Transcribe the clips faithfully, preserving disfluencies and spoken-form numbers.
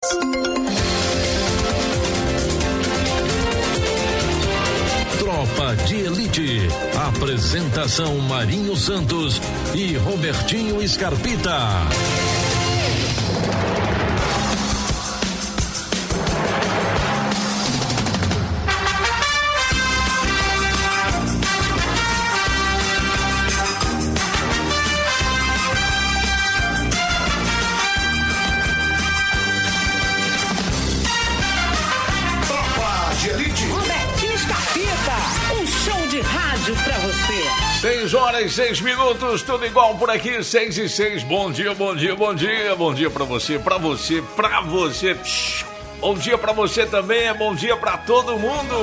Tropa de Elite. Apresentação Marinho Santos e Robertinho Scarpita. Seis horas e seis minutos, tudo igual por aqui, seis e seis. Bom dia, bom dia, bom dia, bom dia pra você, pra você, pra você. Psh, bom dia pra você também, é bom dia pra todo mundo.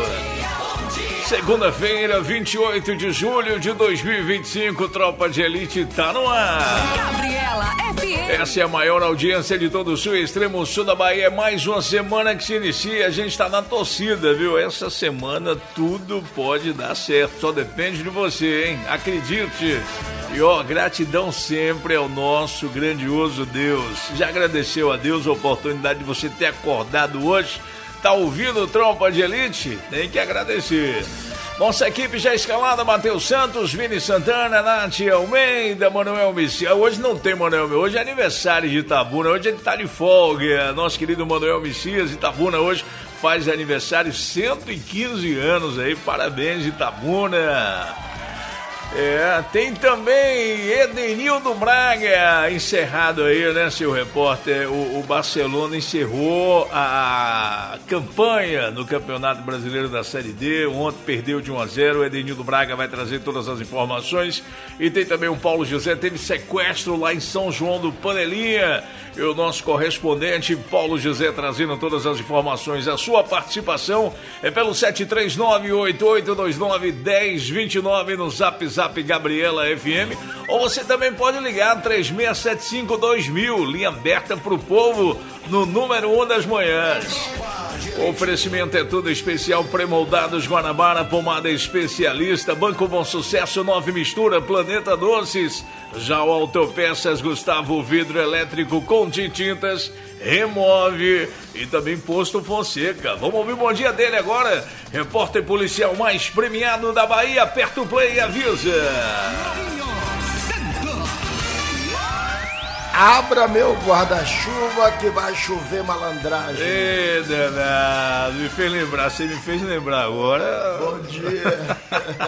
Segunda-feira, vinte e oito de julho de dois mil e vinte e cinco, Tropa de Elite tá no ar. Gabriela F M. Essa é a maior audiência de todo o sul e extremo sul da Bahia. É mais uma semana que se inicia, a gente tá na torcida, viu? Essa semana tudo pode dar certo, só depende de você, hein? Acredite. E ó, gratidão sempre ao nosso grandioso Deus. Já agradeceu a Deus a oportunidade de você ter acordado hoje? Tá ouvindo o Tropa de Elite? Tem que agradecer. Nossa equipe já escalada: Matheus Santos, Vini Santana, Nath Almeida, Manuel Messias. Hoje não tem Manuel, hoje é aniversário de Itabuna, hoje ele tá de folga. Nosso querido Manuel Messias, Itabuna hoje faz aniversário, cento e quinze anos aí, parabéns Itabuna. É, tem também Edenildo Braga, encerrado aí, né, seu repórter? O, o Barcelona encerrou a campanha no Campeonato Brasileiro da Série D. Ontem perdeu de um a zero. O Edenildo Braga vai trazer todas as informações. E tem também o Paulo José, teve sequestro lá em São João do Panelinha. E o nosso correspondente Paulo José trazendo todas as informações. A sua participação é pelo sete três nove, oito oito dois nove, um zero dois nove no Zap Zap Gabriela F M. Ou você também pode ligar três seis sete cinco dois mil, linha aberta pro povo no número um das manhãs. O oferecimento é tudo especial: pré-moldados Guanabara, pomada especialista, Banco Bom Sucesso, Nove Mistura, Planeta Doces. Já o Autopeças Gustavo, vidro elétrico com tintas, Remove e também Posto Fonseca. Vamos ouvir o bom dia dele agora. Repórter policial mais premiado da Bahia, aperta o play e avisa. Abra meu guarda-chuva que vai chover malandragem. Ê, danado, me fez lembrar, você me fez lembrar agora. Bom dia.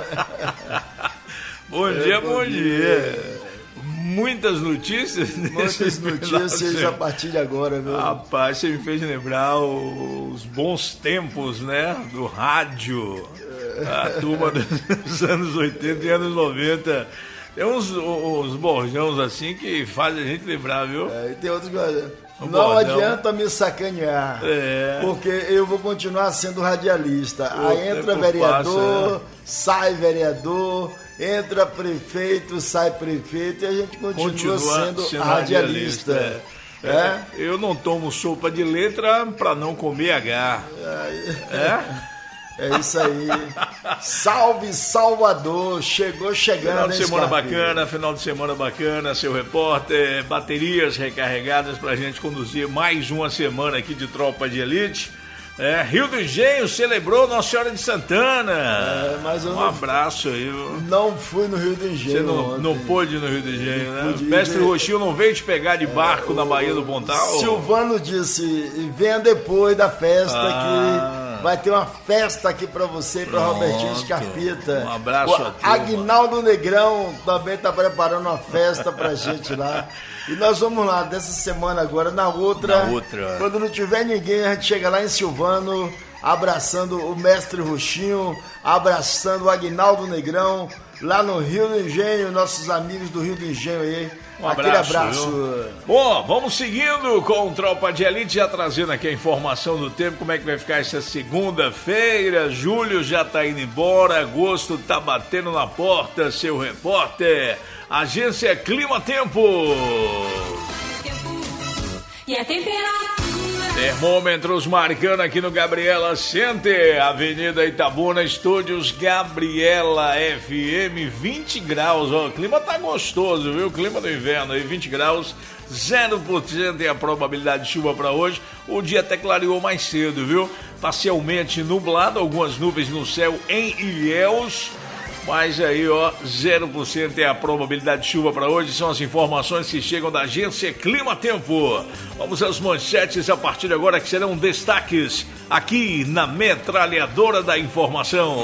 Bom dia, é, bom, bom dia. dia. Muitas notícias. Muitas notícias a partir de agora, viu? Rapaz, você me fez lembrar os bons tempos, né? Do rádio. A turma dos anos oitenta e anos noventa. Tem uns, uns bordões assim que fazem a gente lembrar, viu? É, e tem outros que... Não bordão. Adianta me sacanear, é. Porque eu vou continuar sendo radialista. O Aí entra vereador, passa, é. sai vereador, entra prefeito, sai prefeito e a gente continua, continua sendo, sendo radialista. radialista. É. É. Eu não tomo sopa de letra para não comer H. É. é? É isso aí. Salve Salvador, chegou chegando. Final de semana bacana, final de semana bacana, seu repórter. Baterias recarregadas pra gente conduzir mais uma semana aqui de Tropa de Elite. É, Rio do Engenho celebrou Nossa Senhora de Santana. É, mas eu um não, abraço aí. Não fui no Rio do Engenho. Você não, não pôde ir no Rio do Engenho, né? O mestre Roxinho não veio te pegar de barco é, na Baía do Pontal? Silvano disse, venha depois da festa ah. que vai ter uma festa aqui pra você e pra Pronto. Robertinho Scarpita. Um abraço a todos. Aguinaldo Negrão também tá preparando uma festa pra gente lá. E nós vamos lá, dessa semana agora, na outra, na outra. Quando não tiver ninguém, a gente chega lá em Silvano, abraçando o mestre Roxinho, abraçando o Aguinaldo Negrão, lá no Rio do Engenho, nossos amigos do Rio do Engenho aí. Um Aquele abraço. abraço. Viu? Bom, vamos seguindo com o Tropa de Elite, já trazendo aqui a informação do tempo, como é que vai ficar essa segunda-feira. Julho já tá indo embora, agosto tá batendo na porta, seu repórter. Agência Clima Tempo. E a temperatura Termômetros marcando aqui no Gabriela Center, Avenida Itabuna, Estúdios Gabriela F M, vinte graus, ó, o clima tá gostoso, viu? O clima do inverno aí, vinte graus, zero por cento é a probabilidade de chuva para hoje. O dia até clareou mais cedo, viu? Parcialmente nublado, algumas nuvens no céu em Ilhéus. Mas aí, ó, zero por cento é a probabilidade de chuva para hoje. São as informações que chegam da agência Clima Tempo. Vamos às manchetes a partir de agora, que serão destaques aqui na Metralhadora da Informação.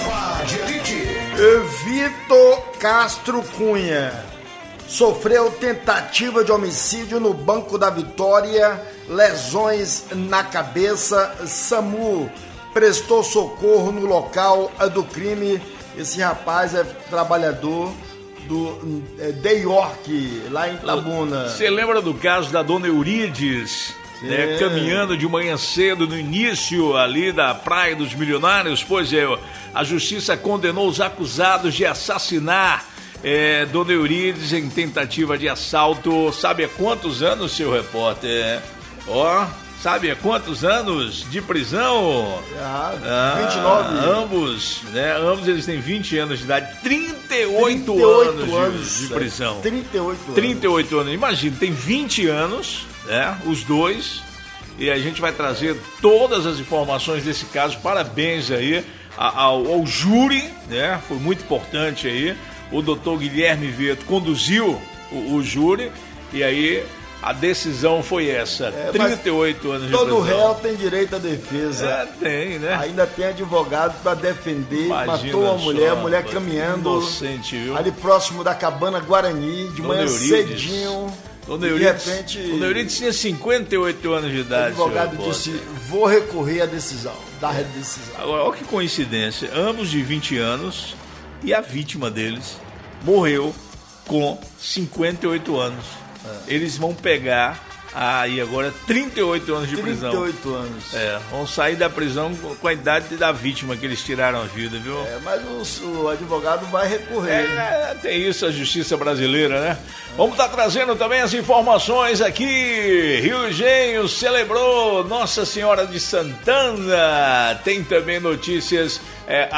Vitor Castro Cunha sofreu tentativa de homicídio no Banco da Vitória, lesões na cabeça. SAMU prestou socorro no local do crime. Esse rapaz é trabalhador do é, Day York, lá em Itabuna. Você lembra do caso da dona Eurides, né, caminhando de manhã cedo no início ali da Praia dos Milionários? Pois é, a justiça condenou os acusados de assassinar é, dona Eurides em tentativa de assalto. Sabe há quantos anos, seu repórter? Ó... Sabe há quantos anos de prisão? Ah, vinte e nove. Ah, ambos, né? Ambos eles têm vinte anos de idade, trinta e oito anos, anos de, de prisão. trinta e oito anos. trinta e oito anos. Imagina, tem vinte anos, né? Os dois. E a gente vai trazer todas as informações desse caso. Parabéns aí ao, ao júri, né? Foi muito importante aí. O doutor Guilherme Vieto conduziu o, o júri e aí a decisão foi essa, é, trinta e oito anos de prisão. Todo réu tem direito à defesa. É, tem, né? Ainda tem advogado para defender. Imagina, matou uma mulher, a mulher caminhando inocente, viu? Ali próximo da Cabana Guarani, de Dona manhã Eurides. Cedinho. Dona Eurides, de repente, Dona Eurides tinha cinquenta e oito anos de idade. O advogado disse, vou recorrer à decisão, da é. decisão. Agora, olha que coincidência, ambos de vinte anos e a vítima deles morreu com cinquenta e oito anos. Eles vão pegar aí agora trinta e oito anos de prisão. trinta e oito anos. É, vão sair da prisão com a idade da vítima que eles tiraram a vida, viu? É, mas o, o advogado vai recorrer. É, tem isso a justiça brasileira, né? Vamos estar trazendo também as informações aqui. Rio Genho celebrou Nossa Senhora de Santana. Tem também notícias, é,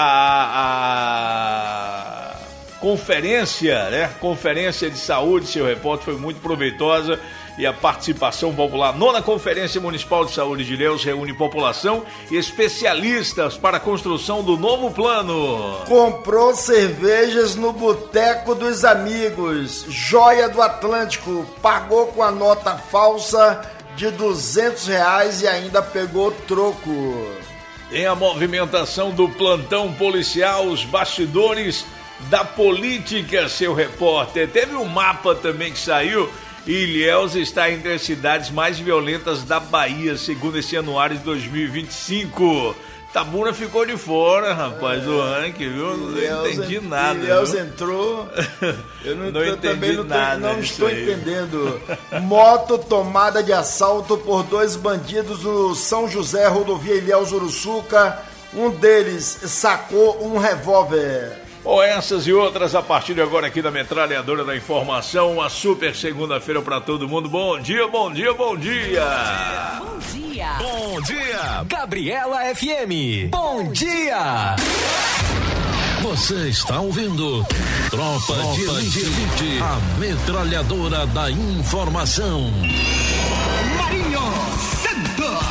a... a... Conferência, né? Conferência de saúde, seu repórter, foi muito proveitosa e a participação popular. Nona Conferência Municipal de Saúde de Ilhéus reúne população e especialistas para a construção do novo plano. Comprou cervejas no Boteco dos Amigos, joia do Atlântico, pagou com a nota falsa de duzentos reais e ainda pegou troco. Tem a movimentação do plantão policial, os bastidores da política, seu repórter. Teve um mapa também que saiu e Ilhéus está entre as cidades mais violentas da Bahia, segundo esse anuário de dois mil e vinte e cinco. Itabuna ficou de fora, rapaz, é, do ranking, viu? Não entendi ent... nada. Ilhéus entrou. Eu não, não entendi também não, nada. Não estou aí. entendendo. Moto tomada de assalto por dois bandidos no São José, rodovia Ilhéus Uruçuca. Um deles sacou um revólver. Ou essas e outras a partir de agora aqui da Metralhadora da Informação, uma super segunda-feira para todo mundo. Bom dia, bom dia, bom dia. Bom dia. Bom dia. Gabriela F M. Bom dia. Você está ouvindo Tropa, Tropa de Elite, Elite, a Metralhadora da Informação. Marinho Santos.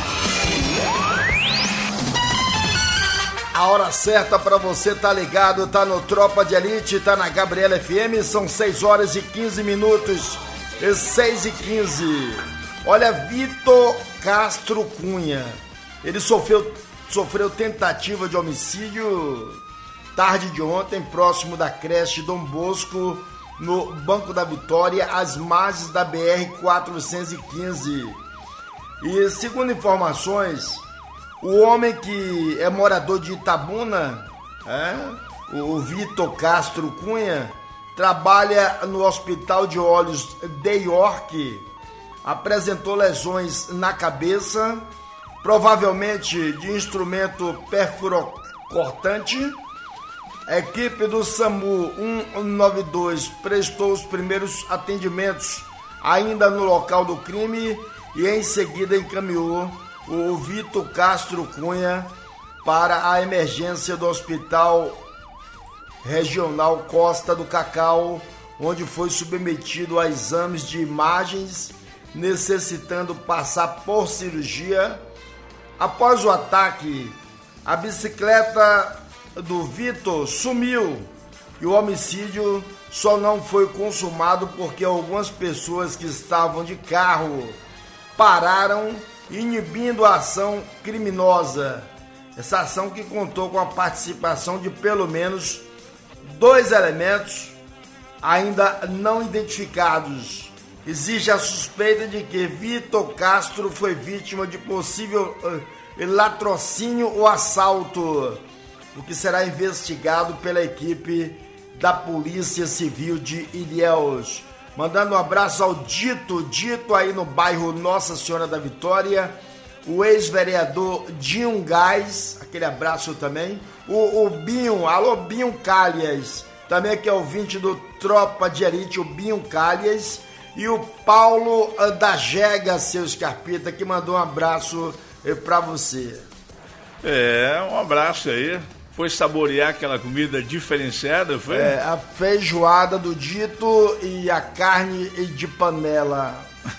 A hora certa para você tá ligado, tá no Tropa de Elite, tá na Gabriela F M, são seis horas e quinze minutos, seis e quinze. Olha, Vitor Castro Cunha, ele sofreu, sofreu tentativa de homicídio tarde de ontem, próximo da creche Dom Bosco, no Banco da Vitória, às margens da B R quatrocentos e quinze. E segundo informações, o homem que é morador de Itabuna, é, o Vitor Castro Cunha, trabalha no Hospital de Olhos Day York, apresentou lesões na cabeça, provavelmente de instrumento perfurocortante. A equipe do SAMU cento e noventa e dois prestou os primeiros atendimentos ainda no local do crime e em seguida encaminhou o Vitor Castro Cunha para a emergência do Hospital Regional Costa do Cacau, onde foi submetido a exames de imagens, necessitando passar por cirurgia. Após o ataque, a bicicleta do Vitor sumiu e o homicídio só não foi consumado porque algumas pessoas que estavam de carro pararam, inibindo a ação criminosa. Essa ação que contou com a participação de pelo menos dois elementos ainda não identificados. Existe a suspeita de que Vitor Castro foi vítima de possível uh, latrocínio ou assalto, o que será investigado pela equipe da Polícia Civil de Ilhéus. Mandando um abraço ao Dito, Dito aí no bairro Nossa Senhora da Vitória, o ex-vereador Dinho Gás, aquele abraço também, o, o Binho, alô Binho Calhas, também aqui é ouvinte do Tropa de Elite, o Binho Calhas, e o Paulo da Jega, seu Scarpita, que mandou um abraço eh, pra você. É, um abraço aí. Foi saborear aquela comida diferenciada, foi? É, a feijoada do Dito e a carne de panela.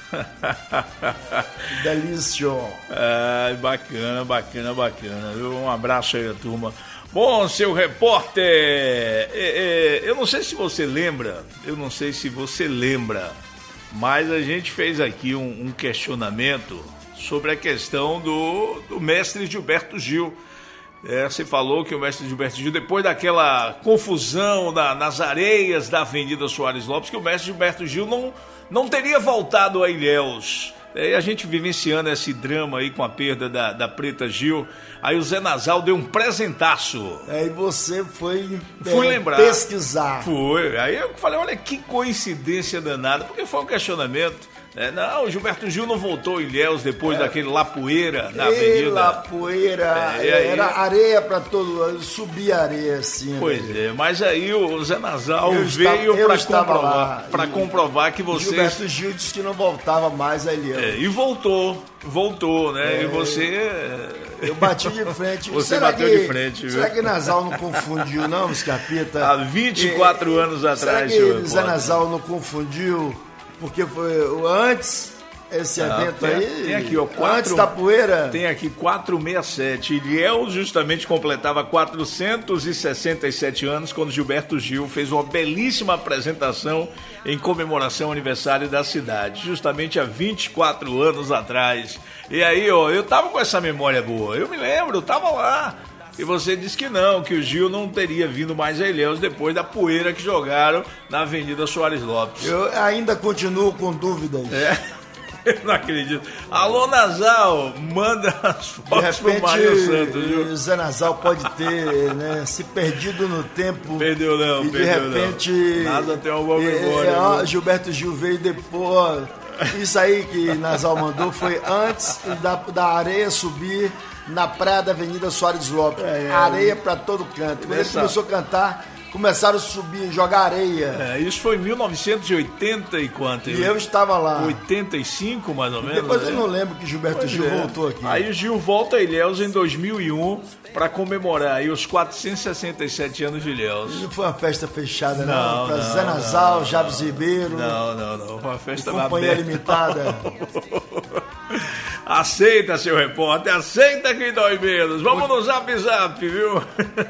Delícia. Ah, bacana, bacana, bacana. Um abraço aí, turma. Bom, seu repórter, é, é, eu não sei se você lembra, eu não sei se você lembra, mas a gente fez aqui um, um questionamento sobre a questão do, do mestre Gilberto Gil. É, você falou que o mestre Gilberto Gil, depois daquela confusão na, nas areias da Avenida Soares Lopes, que o mestre Gilberto Gil não, não teria voltado a Ilhéus. É, a gente vivenciando esse drama aí com a perda da, da Preta Gil. Aí o Zé Nasal deu um presentaço. É, e você foi Fui é, lembrar. pesquisar. Foi. Aí eu falei, olha que coincidência danada, porque foi um questionamento. É, não, o Gilberto Gil não voltou a Ilhéus depois é. daquele Lapoeira na avenida. Lapoeira, é, aí... era areia para todo, subia areia assim. Pois né? é, mas aí o Zé Nasal eu veio para comprovar, para comprovar que você... Gilberto Gil disse que não voltava mais a Ilhéus. É, e voltou, voltou, né? É, e você... Eu bati de frente. Você será bateu que, de frente, viu? Será que Nasal não confundiu, não, Scarpita? Há vinte e quatro e, anos atrás, será que Zé Nasal não confundiu? Porque foi antes, esse ah, evento tem, aí, tem aqui, ó, quatro, antes da poeira. Tem aqui quatrocentos e sessenta e sete. Ilhéus justamente completava quatrocentos e sessenta e sete anos quando Gilberto Gil fez uma belíssima apresentação em comemoração ao aniversário da cidade, justamente há vinte e quatro anos atrás. E aí, ó, eu tava com essa memória boa, eu me lembro, eu tava lá. E você disse que não, que o Gil não teria vindo mais a Ilhéus depois da poeira que jogaram na Avenida Soares Lopes. Eu ainda continuo com dúvidas. É, eu não acredito. Alô, Nasal, manda as fotos pro Mário Santos, viu? Zé Nasal pode ter, né, se perdido no tempo. Perdeu não, e perdeu de repente, não. Nada tem uma boa memória. É, Gilberto Gil veio depois. Isso aí que Nasal mandou foi antes da, da areia subir na praia da Avenida Soares Lopes. É, é, areia pra todo canto. Quando ele começou a cantar, começaram a subir, jogar areia. É, isso foi em mil novecentos e oitenta e quanto? E eu estava lá. oitenta e cinco, mais ou menos. Depois né? eu não lembro que Gilberto pois Gil é. voltou aqui. Aí o Gil volta a Ilhéus em dois mil e um para comemorar aí os quatrocentos e sessenta e sete anos de Ilhéus. Não foi uma festa fechada, não? Não, Pra não, Zé Nasal, não, Jabes Ribeiro. Não, não, não. Foi uma festa companhia aberta. limitada. Aceita, seu repórter, aceita que dói menos. Vamos no Zap Zap, viu?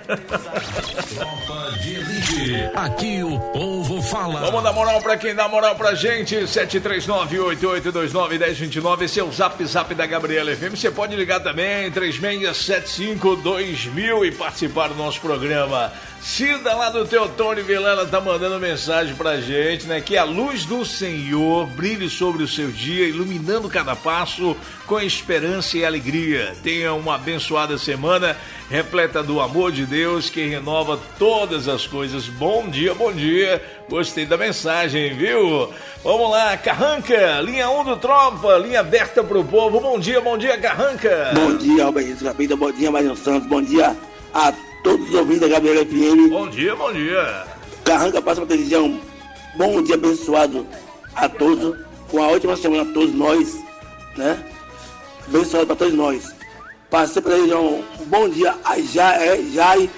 Tropa de Elite. Aqui o povo fala. Vamos dar moral pra quem dá moral pra gente. sete três nove, oito oito dois nove, um zero dois nove. Esse é o Zap Zap da Gabriela F M. Você pode ligar também, três seis sete cinco dois mil e participar do nosso programa. Cida lá do Teotônio Vilela tá mandando mensagem pra gente, né? Que a luz do Senhor brilhe sobre o seu dia, iluminando cada passo com esperança e alegria. Tenha uma abençoada semana, repleta do amor de Deus, que renova todas as coisas. Bom dia, bom dia. Gostei da mensagem, viu? Vamos lá, Carranca, linha um do Tropa, linha aberta pro povo. Bom dia, bom dia, Carranca. Bom dia, Alberto Capita, bom dia, Mário Santos, bom dia a todos os ouvintes da Gabriela F M. Bom dia, bom dia. Carranca passa para desejar um bom dia abençoado a todos, com a ótima semana a todos nós, né? abençoado para todos nós. Passei para desejar um bom dia a Jair, Jair,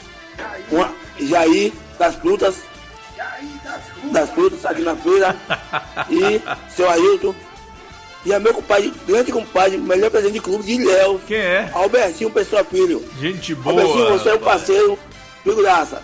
Jair das frutas, das frutas aqui na feira, e seu Ailton, e a meu compadre, grande compadre, melhor presidente de clube de Ilhéus. Quem é? Albertinho Pessoa Filho. Gente boa. Albertinho, você é um parceiro, figuraça.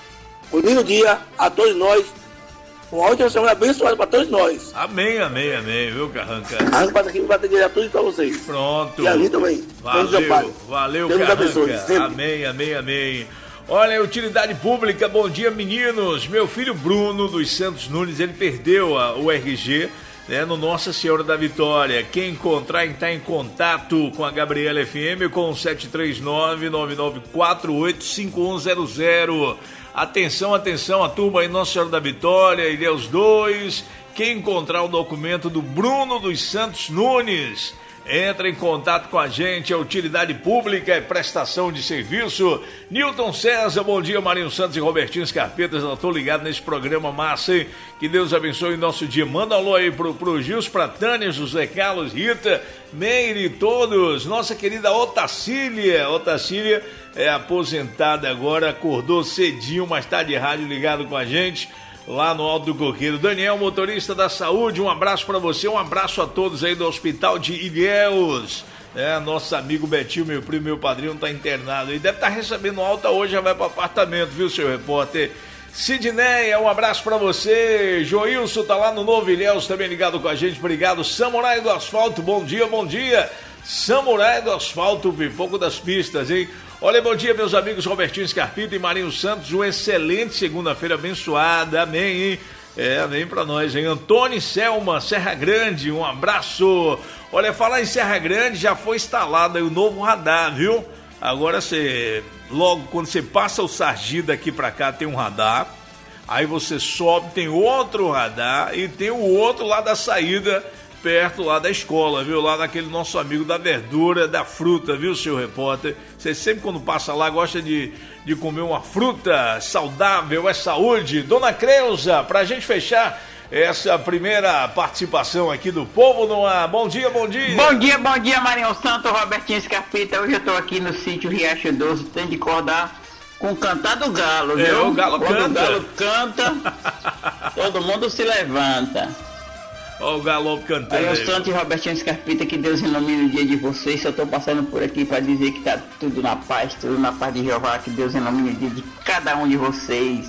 Um lindo dia a todos nós. Uma ótima semana abençoada para todos nós. Amém, amém, amém, viu, Carranca? Arranca para aqui para dizer tudo para vocês. Pronto. E a mim também. Valeu, valeu, Deus Carranca. abençoe, amém, amém, amém. Olha, utilidade pública, bom dia, meninos. Meu filho Bruno dos Santos Nunes, ele perdeu a, o R G, né, no Nossa Senhora da Vitória. Quem encontrar, está em contato com a Gabriela F M com sete três nove, nove nove quatro oito, cinco um zero zero. Atenção, atenção, a turma aí, Nossa Senhora da Vitória, Ilhéus dois. Quem encontrar o documento do Bruno dos Santos Nunes, entra em contato com a gente. A utilidade pública é prestação de serviço. Newton César, bom dia, Marinho Santos e Robertinho Scarpetas. Eu tô ligado nesse programa massa, hein? Que Deus abençoe o nosso dia. Manda um alô aí pro, pro Gils, pra Tânia, José Carlos, Rita, Meire, todos. Nossa querida Otacília, Otacília é aposentada agora, acordou cedinho, mas tá de rádio ligado com a gente lá no Alto do Coqueiro. Daniel, motorista da saúde, um abraço para você, um abraço a todos aí do Hospital de Ilhéus. É, nosso amigo Betinho, meu primo, meu padrinho, tá internado aí, deve estar tá recebendo alta hoje, já vai pro apartamento, viu, seu repórter? Sidneia, um abraço para você. Joilson tá lá no Novo Ilhéus, também ligado com a gente, obrigado. Samurai do Asfalto, bom dia, bom dia. Samurai do Asfalto, pipoco das pistas, hein? Olha, bom dia, meus amigos Robertinho Scarpito e Marinho Santos, uma excelente segunda-feira abençoada, amém, hein? É, amém pra nós, hein? Antônio e Selma, Serra Grande, um abraço. Olha, falar em Serra Grande, já foi instalado aí o novo radar, viu? Agora você, logo quando você passa o Sargi daqui pra cá, tem um radar, aí você sobe, tem outro radar e tem o outro lá da saída, perto lá da escola, viu? Lá naquele nosso amigo da verdura, da fruta, viu, seu repórter? Você sempre quando passa lá gosta de, de comer uma fruta saudável, é saúde. Dona Creuza, pra gente fechar essa primeira participação aqui do Povo no Ar. Bom dia, bom dia. Bom dia, bom dia, Marinho Santos, Robertinho Scarpita. Hoje eu tô aqui no sítio Riacho Doce, tem de acordar com o cantar do galo, viu? É, o galo Quando canta. o galo canta, todo mundo se levanta. Olha o galope cantando aí. Aí o Santos e Robertinho Scarpita, que Deus ilumine o dia de vocês. Só estou passando por aqui para dizer que tá tudo na paz, tudo na paz de Jeová. Que Deus ilumine o dia de cada um de vocês.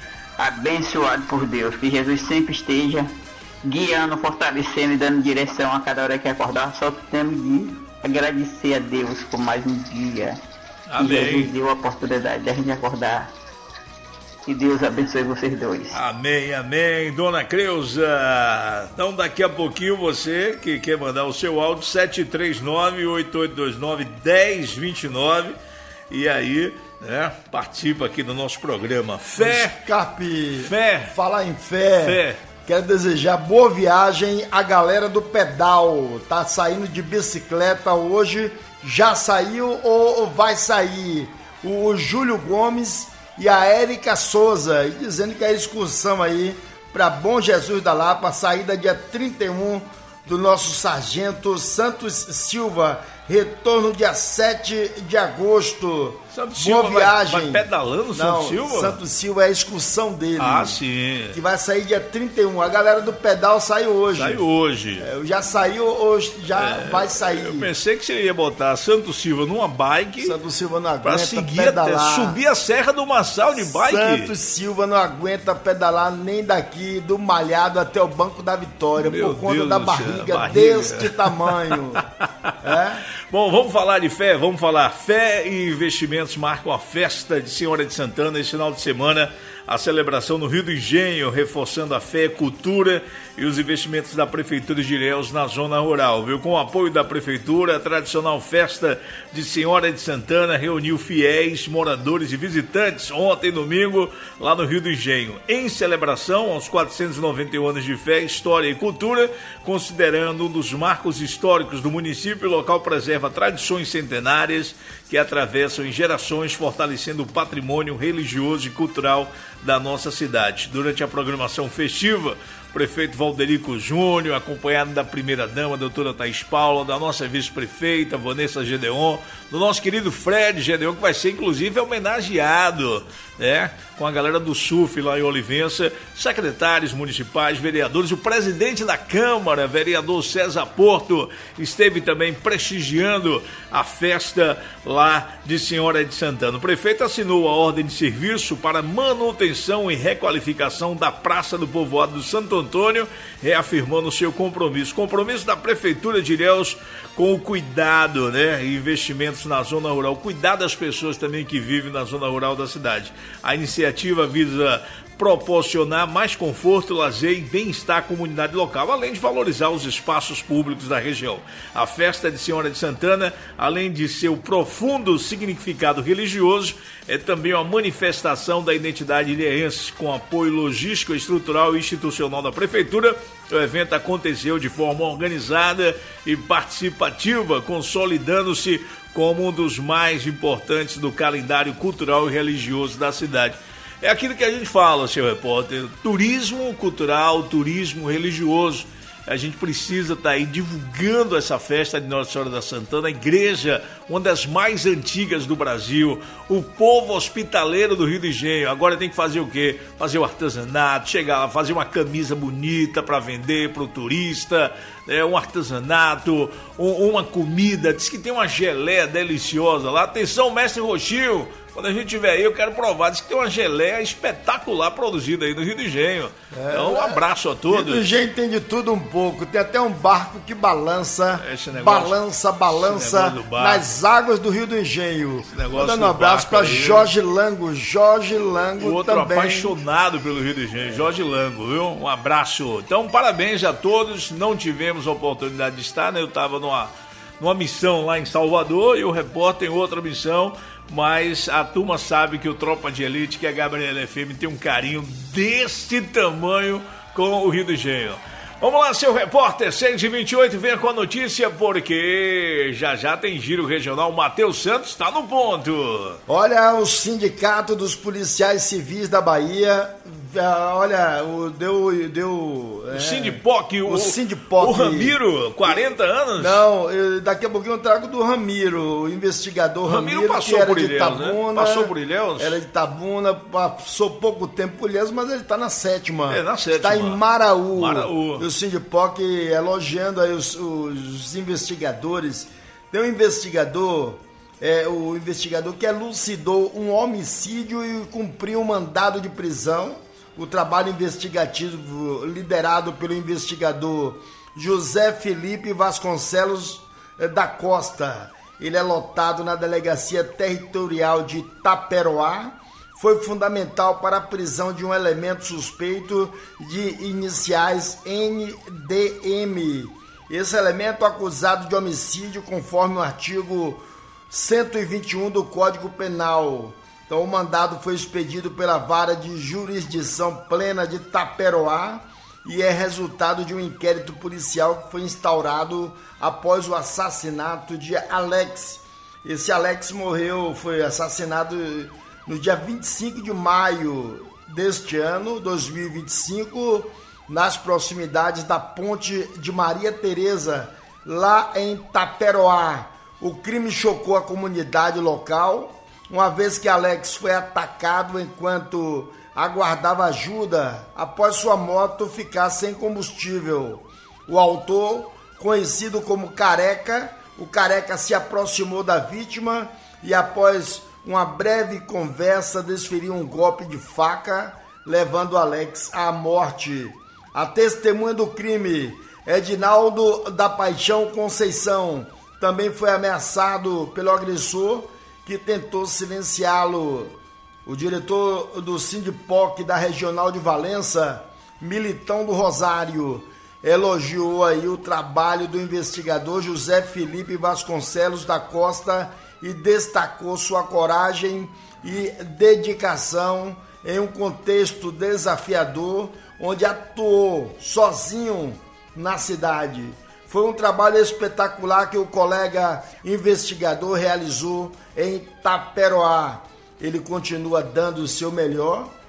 Abençoado por Deus. Que Jesus sempre esteja guiando, fortalecendo e dando direção a cada hora que acordar. Só temos de agradecer a Deus por mais um dia. Amém. Que Jesus deu a oportunidade de a gente acordar. Que Deus abençoe vocês dois. Amém, amém, Dona Creuza. Então daqui a pouquinho você que quer mandar o seu áudio, sete três nove, oito oito dois nove, um zero dois nove, e aí, né, participa aqui do nosso programa. Fé, Scarpe, fé, falar em fé, fé. Quero desejar boa viagem à galera do pedal. Tá saindo de bicicleta hoje, já saiu ou vai sair? O Júlio Gomes e a Érica Souza, e dizendo que a excursão aí para Bom Jesus da Lapa, saída dia trinta e um do nosso sargento Santos Silva, retorno dia sete de agosto. Santos Boa Silva viagem. Vai, vai pedalando o Santos Silva? Santos Silva é a excursão dele. Ah, sim. Que vai sair dia trinta e um. A galera do pedal sai hoje. Sai hoje. É, já saiu, hoje já é, vai sair. Eu pensei que você ia botar Santos Silva numa bike. Santos Silva não aguenta pra seguir pedalar. Até, subir a Serra do Massal de bike. Santos Silva não aguenta pedalar nem daqui do Malhado até o Banco da Vitória. Meu por conta Deus da do barriga, céu, barriga deste tamanho. É? Bom, vamos falar de fé, vamos falar. Fé e investimentos marcam a festa de Senhora de Santana esse final de semana. A celebração no Rio do Engenho, reforçando a fé, cultura e os investimentos da Prefeitura de Ilhéus na zona rural, viu? Com o apoio da Prefeitura, a tradicional festa de Senhora de Santana reuniu fiéis, moradores e visitantes ontem, domingo, lá no Rio do Engenho. Em celebração aos quatrocentos e noventa e um anos de fé, história e cultura, considerando um dos marcos históricos do município, o local preserva tradições centenárias que atravessam em gerações, fortalecendo o patrimônio religioso e cultural da nossa cidade. Durante a programação festiva, prefeito Valderico Júnior, acompanhado da primeira-dama, doutora Thaís Paula, da nossa vice-prefeita, Vanessa Gedeon, do nosso querido Fred Gedeon, que vai ser, inclusive, homenageado, né, com a galera do S U F lá em Olivença, secretários municipais, vereadores, o presidente da Câmara, vereador César Porto, esteve também prestigiando a festa lá de Senhora de Santana. O prefeito assinou a ordem de serviço para manutenção e requalificação da Praça do Povoado do Santo Antônio, reafirmando seu compromisso. Compromisso da Prefeitura de Ilhéus com o cuidado, né, e investimentos na zona rural, cuidar das pessoas também que vivem na zona rural da cidade. A iniciativa visa proporcionar mais conforto, lazer e bem-estar à comunidade local, além de valorizar os espaços públicos da região. A festa de Senhora de Santana, além de seu profundo significado religioso, é também uma manifestação da identidade ilhéense, com apoio logístico, estrutural e institucional da Prefeitura. O evento aconteceu de forma organizada e participativa, consolidando-se como um dos mais importantes do calendário cultural e religioso da cidade. É aquilo que a gente fala, seu repórter, turismo cultural, turismo religioso. A gente precisa estar aí divulgando essa festa de Nossa Senhora da Santana, a igreja, uma das mais antigas do Brasil, o povo hospitaleiro do Rio do Engenho. Agora tem que fazer o quê? Fazer o artesanato, chegar lá, fazer uma camisa bonita para vender para o turista, é, um artesanato, um, uma comida. Diz que tem uma geleia deliciosa lá. Atenção, mestre Roxinho, quando a gente estiver aí, eu quero provar. Diz que tem uma geleia espetacular produzida aí no Rio do Engenho. É, então, um abraço a todos. Rio do Engenho tem de tudo um pouco. Tem até um barco que balança, esse negócio, balança, balança nas águas do Rio do Engenho. Dando um abraço para Jorge Lango. Jorge Lango o outro também. apaixonado pelo Rio do Engenho, Jorge Lango, viu? Um abraço. Então, parabéns a todos. Não tivemos a oportunidade de estar, né? Eu estava numa, numa missão lá em Salvador e o repórter em outra missão. Mas a turma sabe que o Tropa de Elite, que é a Gabriela F M, tem um carinho desse tamanho com o Rio do Engenho. Vamos lá, seu repórter, seis e vinte e oito, venha com a notícia, porque já já tem giro regional. Matheus Santos está no ponto. Olha, o Sindicato dos Policiais Civis da Bahia, olha, o, deu... deu o é, Sindipoc, o, o Sindipoc. O Ramiro, quarenta anos? Não, eu, daqui a pouquinho eu trago do Ramiro, o investigador Ramiro, Ramiro passou que era por de Ilhéus, Itabuna. Né? Passou por Ilhéus? Era de Itabuna, passou pouco tempo por Ilhéus, mas ele está na sétima. É, na sétima. Está em Maraú. Maraú. O Sindipoc elogiando aí os, os investigadores. Tem um investigador, é, o investigador que elucidou um homicídio e cumpriu um mandado de prisão. O trabalho investigativo liderado pelo investigador José Felipe Vasconcelos da Costa. Ele é lotado na Delegacia Territorial de Taperoá. Foi fundamental para a prisão de um elemento suspeito de iniciais N D M. Esse elemento acusado de homicídio conforme o artigo cento e vinte e um do Código Penal. Então o mandado foi expedido pela Vara de Jurisdição Plena de Taperoá e é resultado de um inquérito policial que foi instaurado após o assassinato de Alex. Esse Alex morreu, foi assassinado no dia vinte e cinco de maio deste ano, dois mil e vinte e cinco, nas proximidades da Ponte de Maria Tereza, lá em Taperoá. O crime chocou a comunidade local, uma vez que Alex foi atacado enquanto aguardava ajuda após sua moto ficar sem combustível. O autor, conhecido como Careca, o Careca se aproximou da vítima e após uma breve conversa desferiu um golpe de faca, levando Alex à morte. A testemunha do crime, Edinaldo da Paixão Conceição, também foi ameaçado pelo agressor que tentou silenciá-lo. O diretor do Sindipoc da Regional de Valença, Militão do Rosário, elogiou aí o trabalho do investigador José Felipe Vasconcelos da Costa e destacou sua coragem e dedicação em um contexto desafiador, onde atuou sozinho na cidade. Foi um trabalho espetacular que o colega investigador realizou em Taperoá. Ele continua dando o seu melhor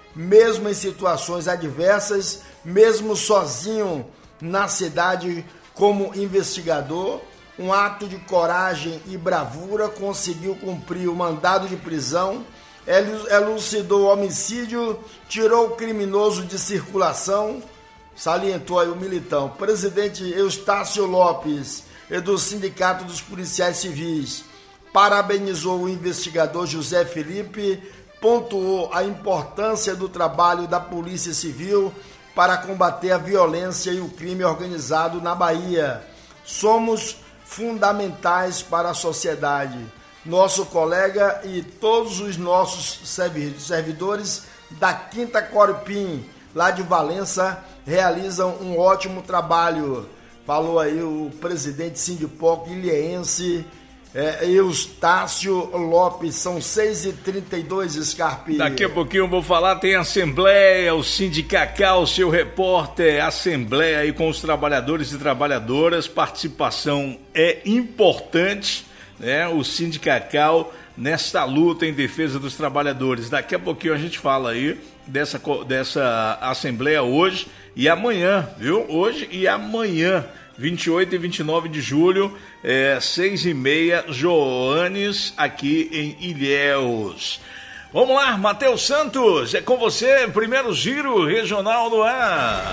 mesmo em situações adversas, mesmo sozinho na cidade como investigador. Um ato de coragem e bravura, conseguiu cumprir o mandado de prisão, elucidou o homicídio, tirou o criminoso de circulação, salientou aí o militão. Presidente Eustácio Lopes, do Sindicato dos Policiais Civis, parabenizou o investigador José Felipe, pontuou a importância do trabalho da Polícia Civil para combater a violência e o crime organizado na Bahia. Somos fundamentais para a sociedade. Nosso colega e todos os nossos servidores da Quinta Corpim, lá de Valença, realizam um ótimo trabalho. Falou aí o presidente Sindipoc ilhéense, é, Eustácio Lopes. São seis e trinta e dois, Scarpi. Daqui a pouquinho eu vou falar, tem Assembleia, o Sindicacau, seu repórter, Assembleia aí com os trabalhadores e trabalhadoras, participação é importante, né? O Sindicacau nesta luta em defesa dos trabalhadores. Daqui a pouquinho a gente fala aí dessa, dessa Assembleia hoje e amanhã, viu? Hoje e amanhã. vinte e oito e vinte e nove de julho, é, seis e meia, Joanes, aqui em Ilhéus. Vamos lá, Matheus Santos, é com você, primeiro giro regional do ar.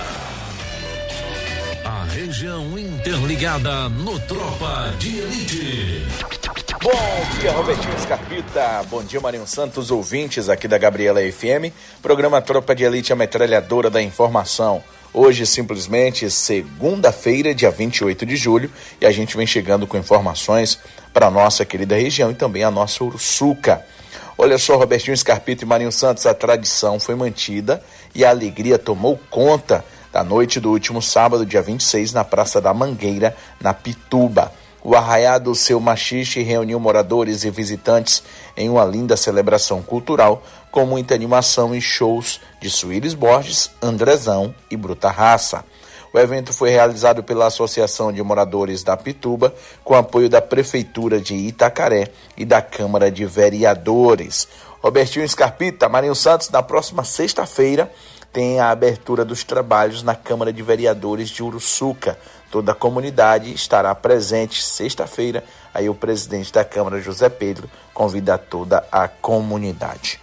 A região interligada no Tropa de Elite. Bom dia, Robertinho Scarpita. Bom dia, Marinho Santos, ouvintes aqui da Gabriela F M. Programa Tropa de Elite, a metralhadora da informação. Hoje, simplesmente, segunda-feira, dia vinte e oito de julho, e a gente vem chegando com informações para a nossa querida região e também a nossa Uruçuca. Olha só, Robertinho Scarpita e Marinho Santos, a tradição foi mantida e a alegria tomou conta da noite do último sábado, dia vinte e seis, na Praça da Mangueira, na Pituba. O arraiado Seu Machixe reuniu moradores e visitantes em uma linda celebração cultural com muita animação e shows de Suíris Borges, Andrezão e Bruta Raça. O evento foi realizado pela Associação de Moradores da Pituba com apoio da Prefeitura de Itacaré e da Câmara de Vereadores. Robertinho Scarpita, Marinho Santos, na próxima sexta-feira tem a abertura dos trabalhos na Câmara de Vereadores de Uruçuca. Toda a comunidade estará presente sexta-feira. Aí o presidente da Câmara, José Pedro, convida toda a comunidade.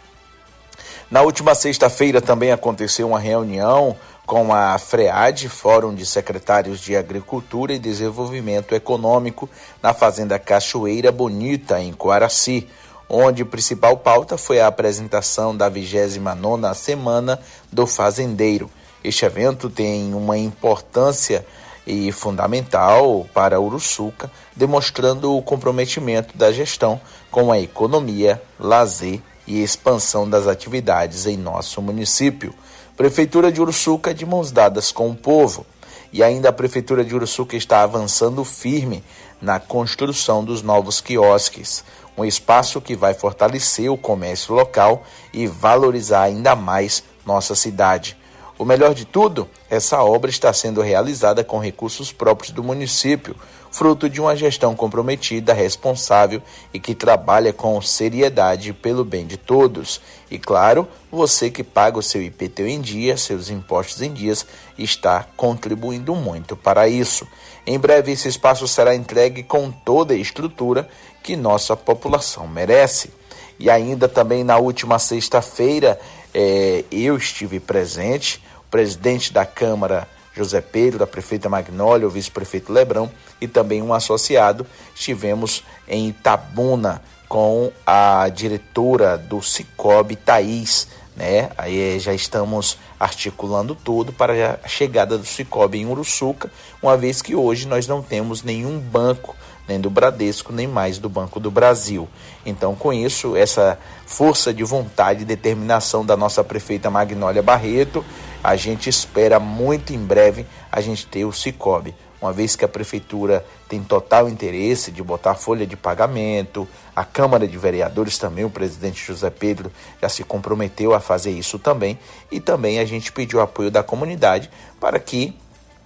Na última sexta-feira também aconteceu uma reunião com a FREAD, Fórum de Secretários de Agricultura e Desenvolvimento Econômico, na Fazenda Cachoeira Bonita, em Coaraci, onde a principal pauta foi a apresentação da vigésima nona Semana do Fazendeiro. Este evento tem uma importância e fundamental para Uruçuca, demonstrando o comprometimento da gestão com a economia, lazer e expansão das atividades em nosso município. Prefeitura de Uruçuca de mãos dadas com o povo. E ainda a Prefeitura de Uruçuca está avançando firme na construção dos novos quiosques, um espaço que vai fortalecer o comércio local e valorizar ainda mais nossa cidade. O melhor de tudo, essa obra está sendo realizada com recursos próprios do município, fruto de uma gestão comprometida, responsável e que trabalha com seriedade pelo bem de todos. E claro, você que paga o seu I P T U em dia, seus impostos em dias, está contribuindo muito para isso. Em breve esse espaço será entregue com toda a estrutura que nossa população merece. E ainda também na última sexta-feira, é, eu estive presente, o presidente da Câmara, José Pedro, a prefeita Magnólia, o vice-prefeito Lebrão e também um associado. Estivemos em Itabuna com a diretora do Cicobi, Thaís, né? Aí já estamos articulando tudo para a chegada do Cicobi em Uruçuca, uma vez que hoje nós não temos nenhum banco, nem do Bradesco, nem mais do Banco do Brasil. Então, com isso, essa força de vontade e determinação da nossa prefeita Magnólia Barreto, a gente espera muito em breve a gente ter o Cicobi, uma vez que a prefeitura tem total interesse de botar folha de pagamento, a Câmara de Vereadores também, o presidente José Pedro já se comprometeu a fazer isso também, e também a gente pediu apoio da comunidade para que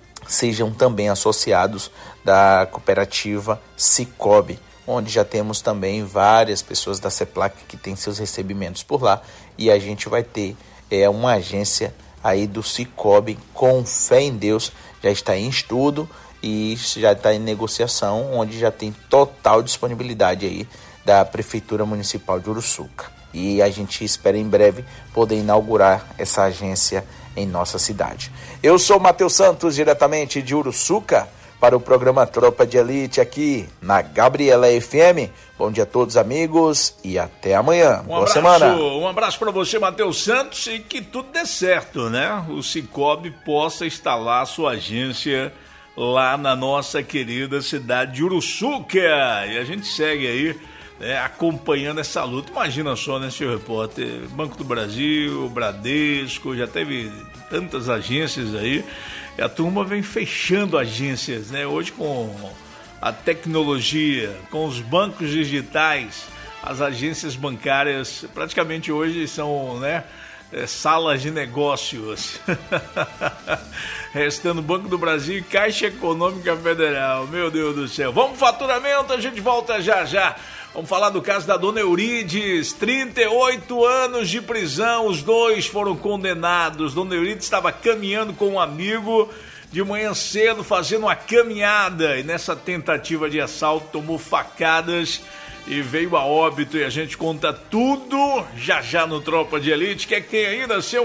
sejam também associados da cooperativa Cicobi, onde já temos também várias pessoas da CEPLAC que têm seus recebimentos por lá, e a gente vai ter é uma agência aí do Cicobi, com fé em Deus, já está em estudo e já está em negociação, onde já tem total disponibilidade aí da Prefeitura Municipal de Uruçuca. E a gente espera em breve poder inaugurar essa agência em nossa cidade. Eu sou Matheus Santos, diretamente de Uruçuca, para o programa Tropa de Elite aqui na Gabriela F M. Bom dia a todos, amigos, e até amanhã. Um Boa abraço, semana. Um abraço para você, Matheus Santos, e que tudo dê certo, né? O Cicobi possa instalar sua agência lá na nossa querida cidade de Uruçuca. E a gente segue aí, né, acompanhando essa luta. Imagina só, né, senhor repórter? Banco do Brasil, Bradesco, já teve tantas agências aí. E a turma vem fechando agências, né? Hoje com a tecnologia, com os bancos digitais, as agências bancárias praticamente hoje são, né, é, salas de negócios. Restando Banco do Brasil e Caixa Econômica Federal. Meu Deus do céu. Vamos pro faturamento, a gente volta já já. Vamos falar do caso da Dona Eurides, trinta e oito anos de prisão, os dois foram condenados. Dona Eurides estava caminhando com um amigo de manhã cedo, fazendo uma caminhada, e nessa tentativa de assalto tomou facadas e veio a óbito, e a gente conta tudo já já no Tropa de Elite. O que é que tem ainda, seu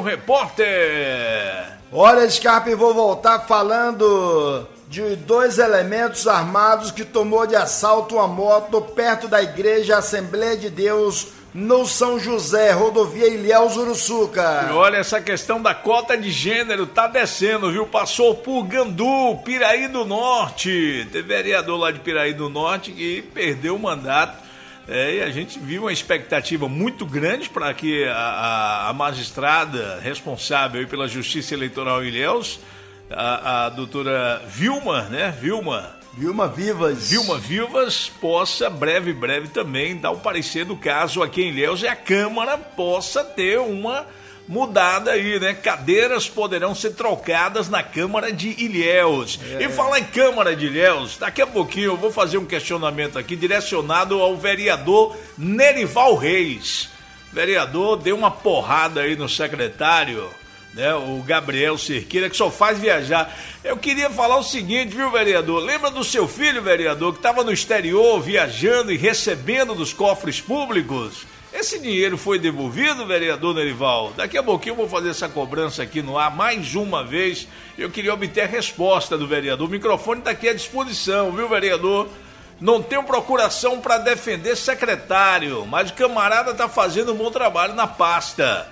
repórter? Olha, Scarpe, vou voltar falando de dois elementos armados que tomou de assalto uma moto perto da igreja Assembleia de Deus no São José, rodovia Ilhéus Uruçuca. E olha, essa questão da cota de gênero tá descendo, viu? Passou por Gandu, Piraí do Norte. Teve vereador lá de Piraí do Norte que perdeu o mandato. É, e a gente viu uma expectativa muito grande para que a, a, a magistrada responsável aí pela Justiça Eleitoral em Ilhéus, a, a doutora Vilma, né? Vilma. Vilma Vivas. Vilma Vivas possa, breve, breve também, dar o parecer do caso aqui em Ilhéus e a Câmara possa ter uma mudada aí, né? Cadeiras poderão ser trocadas na Câmara de Ilhéus. É. E falar em Câmara de Ilhéus, daqui a pouquinho eu vou fazer um questionamento aqui direcionado ao vereador Nerival Reis. O vereador deu uma porrada aí no secretário, né, o Gabriel Cerqueira, que só faz viajar. Eu queria falar o seguinte, viu, vereador? Lembra do seu filho, vereador, que estava no exterior viajando e recebendo dos cofres públicos? Esse dinheiro foi devolvido, vereador Nerival? Daqui a pouquinho eu vou fazer essa cobrança aqui no ar mais uma vez. Eu queria obter a resposta do vereador. O microfone está aqui à disposição, viu, vereador? Não tenho procuração para defender secretário, mas o camarada está fazendo um bom trabalho na pasta.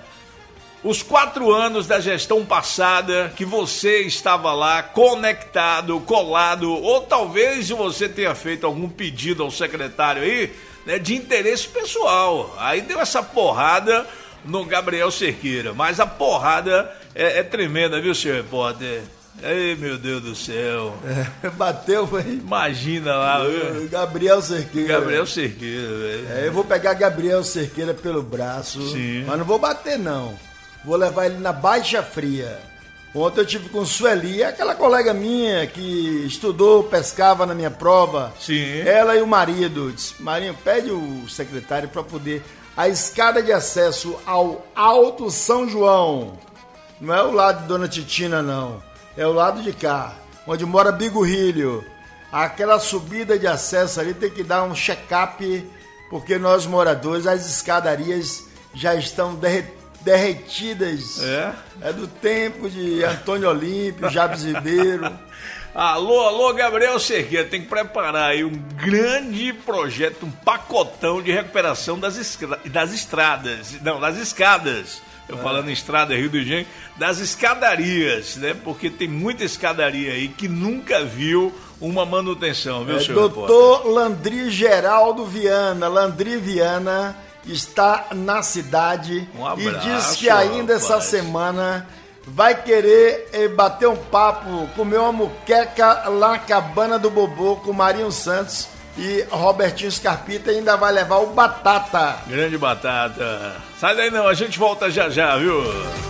Os quatro anos da gestão passada que você estava lá conectado, colado, ou talvez você tenha feito algum pedido ao secretário aí, né, de interesse pessoal. Aí deu essa porrada no Gabriel Cerqueira, mas a porrada é, é tremenda, viu, senhor repórter? Ei, meu Deus do céu. É, bateu, foi. Imagina lá, viu? Gabriel Cerqueira. Gabriel Cerqueira, velho. É, eu vou pegar Gabriel Cerqueira pelo braço, sim, mas não vou bater, não. Vou levar ele na Baixa Fria. Ontem eu tive com Sueli, aquela colega minha que estudou, pescava na minha prova. Sim. Ela e o marido. Disse, Marinho, pede o secretário para poder... A escada de acesso ao Alto São João. Não é o lado de Dona Titina, não. É o lado de cá, onde mora Bigorrilho. Aquela subida de acesso ali tem que dar um check-up, porque nós moradores, as escadarias já estão derretidas. derretidas, é? É do tempo de Antônio Olímpio, Jabes Ribeiro. Alô, alô, Gabriel Cerqueira, tem que preparar aí um grande projeto, um pacotão de recuperação das, estra- das estradas, não, das escadas. Eu é. falando em estrada, Rio do Janeiro, das escadarias, né? Porque tem muita escadaria aí que nunca viu uma manutenção, viu, é, senhor? Doutor Landri Geraldo Viana, Landri Viana está na cidade, um abraço, e diz que ainda rapaz. essa semana vai querer eh, bater um papo, comer uma muqueca lá na Cabana do Bobô com Marinho Santos e Robertinho Scarpita, e ainda vai levar o Batata. Grande Batata. Sai daí não, a gente volta já já, viu?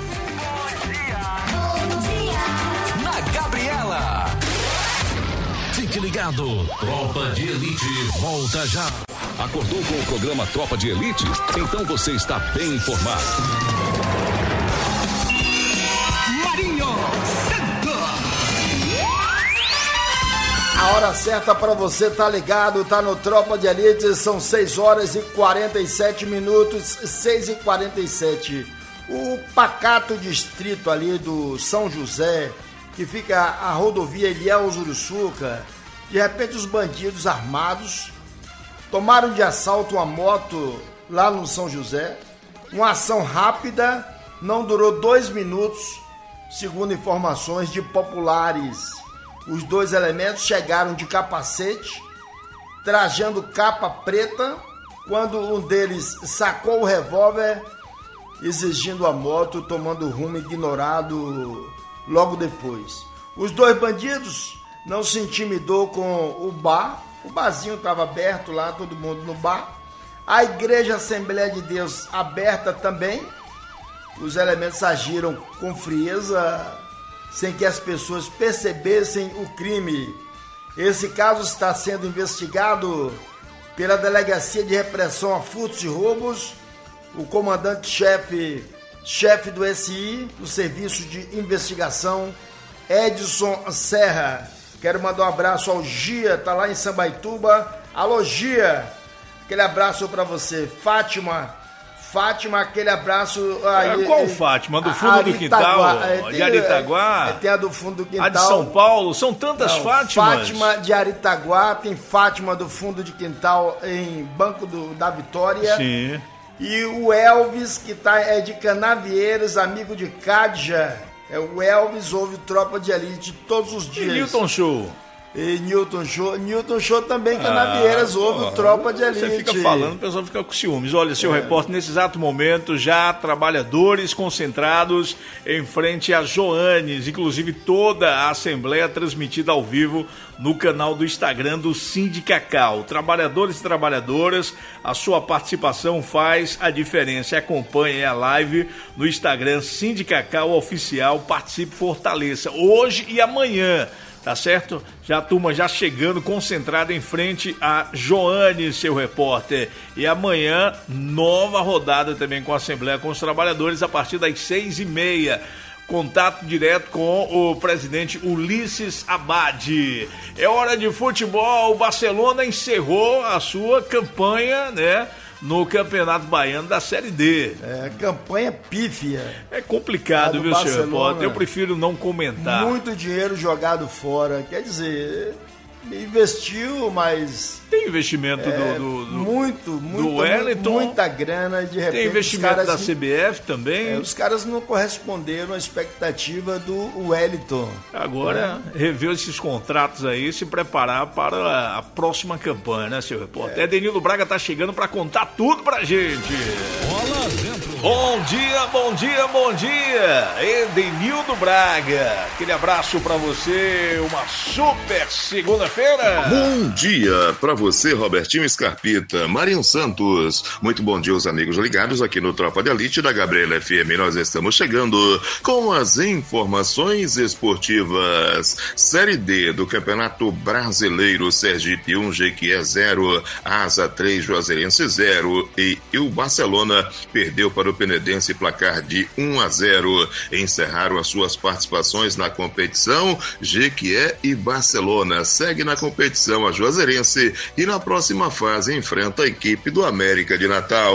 Na Gabriela. Fique ligado, Tropa de Elite volta já. Acordou com o programa Tropa de Elite? Então você está bem informado. A hora certa para você tá ligado, tá no Tropa de Elite, são seis horas e quarenta e sete minutos, seis e quarenta e sete. O pacato distrito ali do São José, que fica a rodovia Ilhéus Uruçuca, de repente os bandidos armados tomaram de assalto uma moto lá no São José. Uma ação rápida, não durou dois minutos, segundo informações de populares. Os dois elementos chegaram de capacete, trajando capa preta, quando um deles sacou o revólver, exigindo a moto, tomando rumo ignorado logo depois. Os dois bandidos não se intimidou com o bar, o barzinho estava aberto lá, todo mundo no bar. A Igreja Assembleia de Deus aberta também. Os elementos agiram com frieza, sem que as pessoas percebessem o crime. Esse caso está sendo investigado pela Delegacia de Repressão a Furtos e Roubos. O comandante-chefe, chefe do S I, do Serviço de Investigação, Edson Serra. Quero mandar um abraço ao Gia, tá lá em Sambaituba. Alô, Gia, aquele abraço para você. Fátima, Fátima, aquele abraço aí. É, qual Fátima? Do fundo do quintal? É, de Aritaguá? É, tem a do fundo do quintal. A de São Paulo? São tantas Não, Fátimas. Fátima de Aritaguá, tem Fátima do fundo de quintal em Banco do, da Vitória. Sim. E o Elvis, que tá, é de Canavieiras, amigo de Cadja. É, o Elvis ouve Tropa de Elite todos os dias. E Newton Show? E Newton Show, Newton Show também, Canavieiras, ah, ouve o Tropa de Elite. Você fica falando, o pessoal fica com ciúmes. Olha, seu é. repórter, nesse exato momento, já trabalhadores concentrados em frente a Joanes, inclusive toda a Assembleia transmitida ao vivo no canal do Instagram do Sindicacau. Trabalhadores e trabalhadoras, a sua participação faz a diferença. Acompanhe a live no Instagram Sindicacau Oficial, participe, fortaleça, hoje e amanhã. Tá certo? Já a turma já chegando, concentrada em frente a Joanes, seu repórter. E amanhã, nova rodada também com a Assembleia, com os trabalhadores, a partir das seis e meia. Contato direto com o presidente Ulisses Abad. É hora de futebol. O Barcelona encerrou a sua campanha, né? No Campeonato Baiano da Série D. É, campanha pífia. É complicado, viu, senhor repórter? Eu prefiro não comentar. Muito dinheiro jogado fora. Quer dizer, investiu, mas... Tem investimento é, do, do, do... Muito, muito. Do Wellington. Muita grana, de repente... Tem investimento caras, da C B F também. É, os caras não corresponderam à expectativa do Wellington. Agora, é. rever esses contratos aí, se preparar para a próxima campanha, né, seu repórter? É. Edenildo Braga tá chegando para contar tudo pra gente. Bola dentro. Bom dia, bom dia, bom dia. Edenildo Braga. Aquele abraço para você. Uma super segunda-feira. Bom dia para você, Robertinho Scarpita, Marinho Santos. Muito bom dia aos amigos ligados aqui no Tropa de Elite da Gabriela F M. Nós estamos chegando com as informações esportivas. Série D do Campeonato Brasileiro, Sergipe um, Jequié zero, Asa três, Juazeirense zero e o Barcelona perdeu para o Penedense placar de um a zero. Encerraram as suas participações na competição. Jequié e Barcelona segue na competição a Juazeirense e na próxima fase enfrenta a equipe do América de Natal.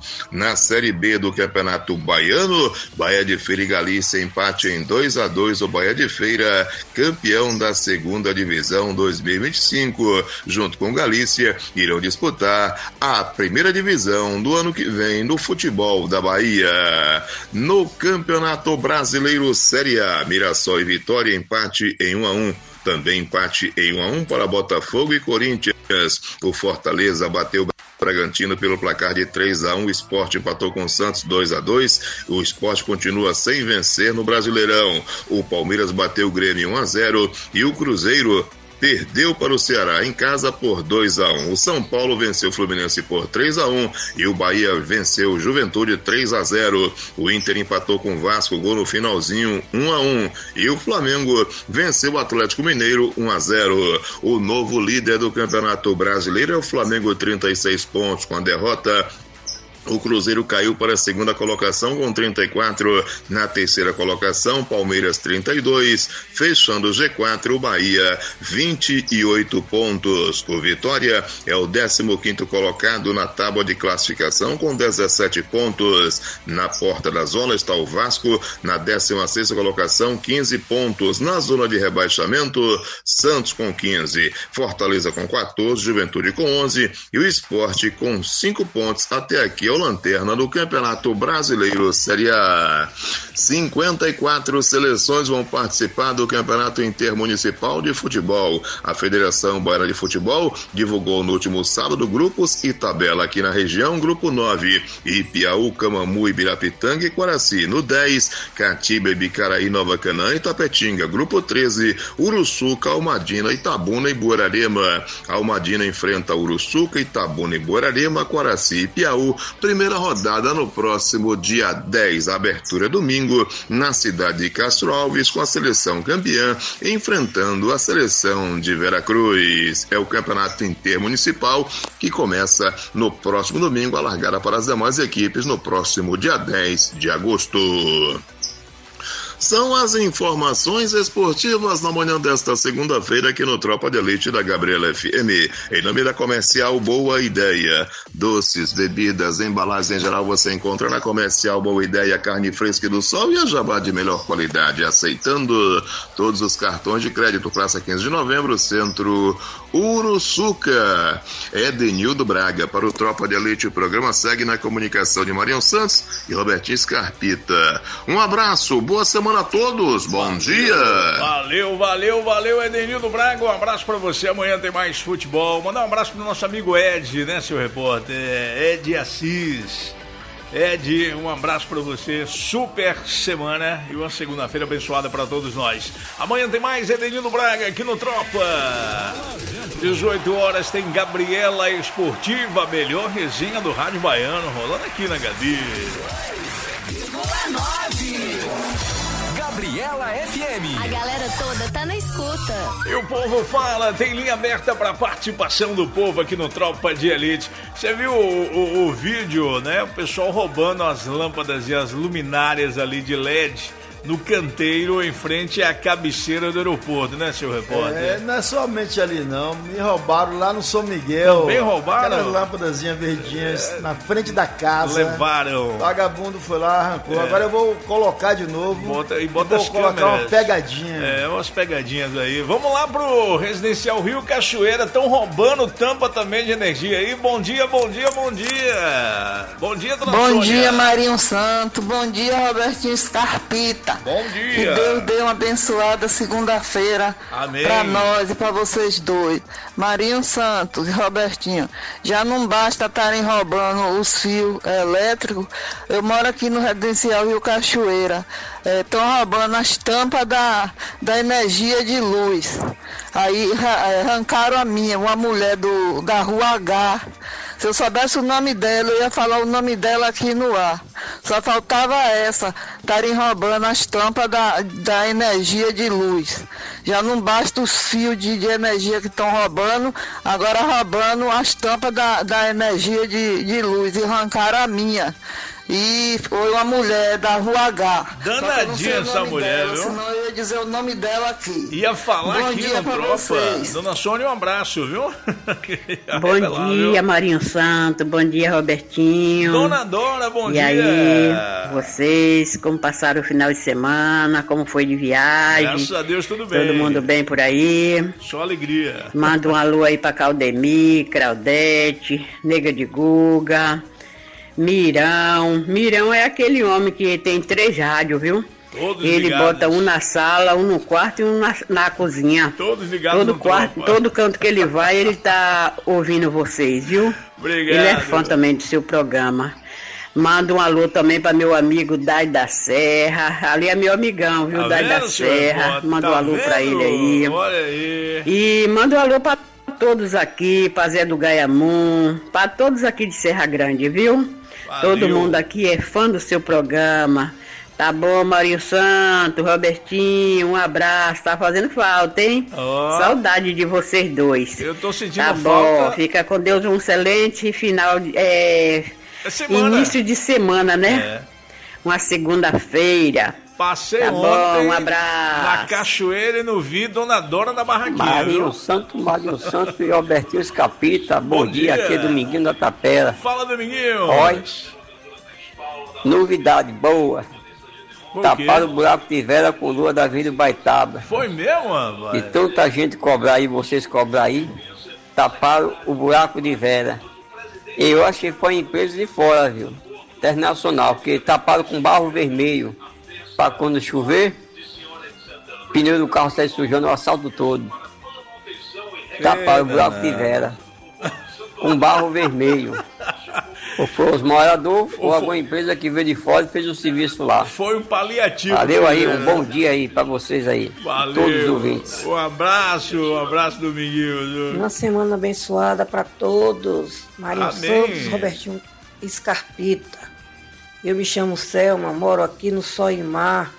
Na Série B do Campeonato Baiano, Bahia de Feira e Galícia empate em dois a dois. O Bahia de Feira, campeão da segunda divisão dois mil e vinte e cinco, junto com Galícia, irão disputar a primeira divisão do ano que vem no futebol da Bahia. No Campeonato Brasileiro Série A, Mirassol e Vitória empate em um a um. Também empate em um a um para Botafogo e Corinthians. O Fortaleza bateu o Bragantino pelo placar de três a um. O Sport empatou com o Santos dois a dois. O Sport continua sem vencer no Brasileirão. O Palmeiras bateu o Grêmio um a zero e o Cruzeiro perdeu para o Ceará em casa por dois a um. O São Paulo venceu o Fluminense por três a um e o Bahia venceu o Juventude três a zero. O Inter empatou com o Vasco, gol no finalzinho, um a um. E o Flamengo venceu o Atlético Mineiro um a zero. O novo líder do Campeonato Brasileiro é o Flamengo, trinta e seis pontos, com a derrota O Cruzeiro caiu para a segunda colocação com trinta e quatro. Na terceira colocação, Palmeiras trinta e dois. Fechando o G quatro, o Bahia vinte e oito pontos. O Vitória é o décimo quinto colocado na tábua de classificação com dezessete pontos. Na porta da zona está o Vasco na décima sexta colocação, quinze pontos. Na zona de rebaixamento, Santos com quinze. Fortaleza com quatorze. Juventude com onze. E o Sport com cinco pontos. Até aqui é o lanterna do Campeonato Brasileiro Série A. cinquenta e quatro seleções vão participar do Campeonato Intermunicipal de Futebol. A Federação Baiana de Futebol divulgou no último sábado grupos e tabela aqui na região. Grupo nove, Ipiaú, Camamu, Ibirapitanga e Quaraci. No dez, Catiba, Ibicaraí, Nova Canaã e Tapetinga. Grupo treze, Uruçuca, Almadina, Itabuna e Buararema. Almadina enfrenta Uruçuca, Itabuna e Buararema, Quaraci e Ipiaú. Primeira rodada no próximo dia dez. A abertura é domingo na cidade de Castro Alves, com a seleção campeã enfrentando a seleção de Veracruz. É o campeonato intermunicipal que começa no próximo domingo, a largada para as demais equipes no próximo dia dez de agosto. São as informações esportivas na manhã desta segunda-feira aqui no Tropa de Elite da Gabriela F M. Em nome da Comercial Boa Ideia. Doces, bebidas, embalagens em geral você encontra na Comercial Boa Ideia, carne fresca e do sol e a jabá de melhor qualidade. Aceitando todos os cartões de crédito. Praça quinze de novembro, Centro Uruçuca. Edenildo Braga para o Tropa de Elite. O programa segue na comunicação de Marião Santos e Robertinho Scarpita. Um abraço, boa semana a todos, bom dia. Valeu, valeu, valeu, Edenildo Braga, um abraço pra você, amanhã tem mais futebol. Mandar um abraço pro nosso amigo Ed, né, seu repórter, Ed Assis. Ed, um abraço pra você, super semana e uma segunda-feira abençoada pra todos nós. Amanhã tem mais Edenildo Braga aqui no Tropa. dezoito horas tem Gabriela Esportiva, melhor resenha do Rádio Baiano, rolando aqui na Gabi. Gabriela F M. A galera toda tá na escuta. E o povo fala, tem linha aberta para participação do povo aqui no Tropa de Elite. Você viu o, o, o vídeo, né? O pessoal roubando as lâmpadas e as luminárias ali de L E D no canteiro em frente à cabeceira do aeroporto, né, seu repórter? É, não é somente ali não, me roubaram lá no São Miguel. Também roubaram? Aquelas lâmpadazinhas verdinhas é, na frente da casa. Levaram. O vagabundo foi lá, arrancou. É. Agora eu vou colocar de novo. Bota, e bota vou as colocar câmeras. Uma pegadinha. É, umas pegadinhas aí. Vamos lá pro Residencial Rio Cachoeira, estão roubando tampa também de energia aí. Bom dia, bom dia, bom dia. Bom dia, dona Bom Sônia. dia, Marinho Santo. Bom dia, Robertinho Scarpita. Bom dia. Que Deus dê uma abençoada segunda-feira para nós e para vocês dois. Marinho Santos e Robertinho, já não basta estarem roubando os fios elétricos. Eu moro aqui no Residencial Rio Cachoeira. Estão é, roubando as tampas da, da energia de luz. Aí arrancaram a minha, uma mulher do, da Rua H. Se eu soubesse o nome dela, eu ia falar o nome dela aqui no ar. Só faltava essa, estarem roubando as tampas da, da energia de luz. Já não basta os fios de, de energia que estão roubando, agora roubando as tampas da, da energia de, de luz. E arrancaram a minha. E foi uma mulher da Rua H. Danadinha essa mulher, dela, viu? Senão eu ia dizer o nome dela aqui. Ia falar Bom aqui dia no pra Tropa. vocês. Dona Sônia, um abraço, viu? Bom revelar, dia, viu? Marinho Santo. Bom dia, Robertinho. Dona Dora, bom e dia. E aí, vocês, como passaram o final de semana? Como foi de viagem? Graças a Deus, tudo bem. Todo mundo bem por aí? Só alegria. Manda um alô aí pra Caldemir, Claudete, Nega de Guga, Mirão. Mirão é aquele homem que tem três rádios, viu? Todos Ele ligados. bota um na sala, um no quarto e um na, na cozinha. Todos ligados todo no quarto, Tropa. todo canto que ele vai, ele tá ouvindo vocês, viu? Obrigado. Ele é fã também do seu programa. Manda um alô também para meu amigo Dai da Serra. Ali é meu amigão, viu? Tá Dai da vendo, Serra. Manda tá um alô para ele aí. Olha aí. E manda um alô para todos aqui, para Zé do Gaiamum, para todos aqui de Serra Grande, viu? Valeu. Todo mundo aqui é fã do seu programa. Tá bom, Marinho Santo, Robertinho, um abraço. Tá fazendo falta, hein? Oh. Saudade de vocês dois. Eu tô sentindo tá falta. Bom, fica com Deus, um excelente final, é, É semana. Início de semana, né? É. Uma segunda-feira. Passei tá ontem bom, um abraço. na cachoeira e não vi Dona Dora da barraquinha. Marinho Santo, Marinho Santo e Albertinho Escapita. Bom, bom dia. dia, aqui é Dominguinho da Tapera. Fala, Dominguinho. Olha, novidade boa. Taparam o buraco de Vera com lua da Vila Baitaba. Foi mesmo, mano? E tanta gente cobrar aí, vocês cobrar aí, taparam o buraco de Vera. Eu acho que foi empresa de fora, viu? Internacional, porque taparam com barro vermelho. Para quando chover, o pneu do carro sai sujando o asfalto todo. Taparam o buraco de Vera. Com barro vermelho. Ou foi os moradores, ou, ou alguma empresa que veio de fora e fez o serviço lá. Foi um paliativo. Valeu aí, um bom dia aí pra vocês aí. Valeu. Todos os ouvintes. Um abraço, um abraço, Dominguinho. Uma semana abençoada pra todos. Marinho Santos, Robertinho Escarpita. Eu me chamo Selma, moro aqui no Soimar.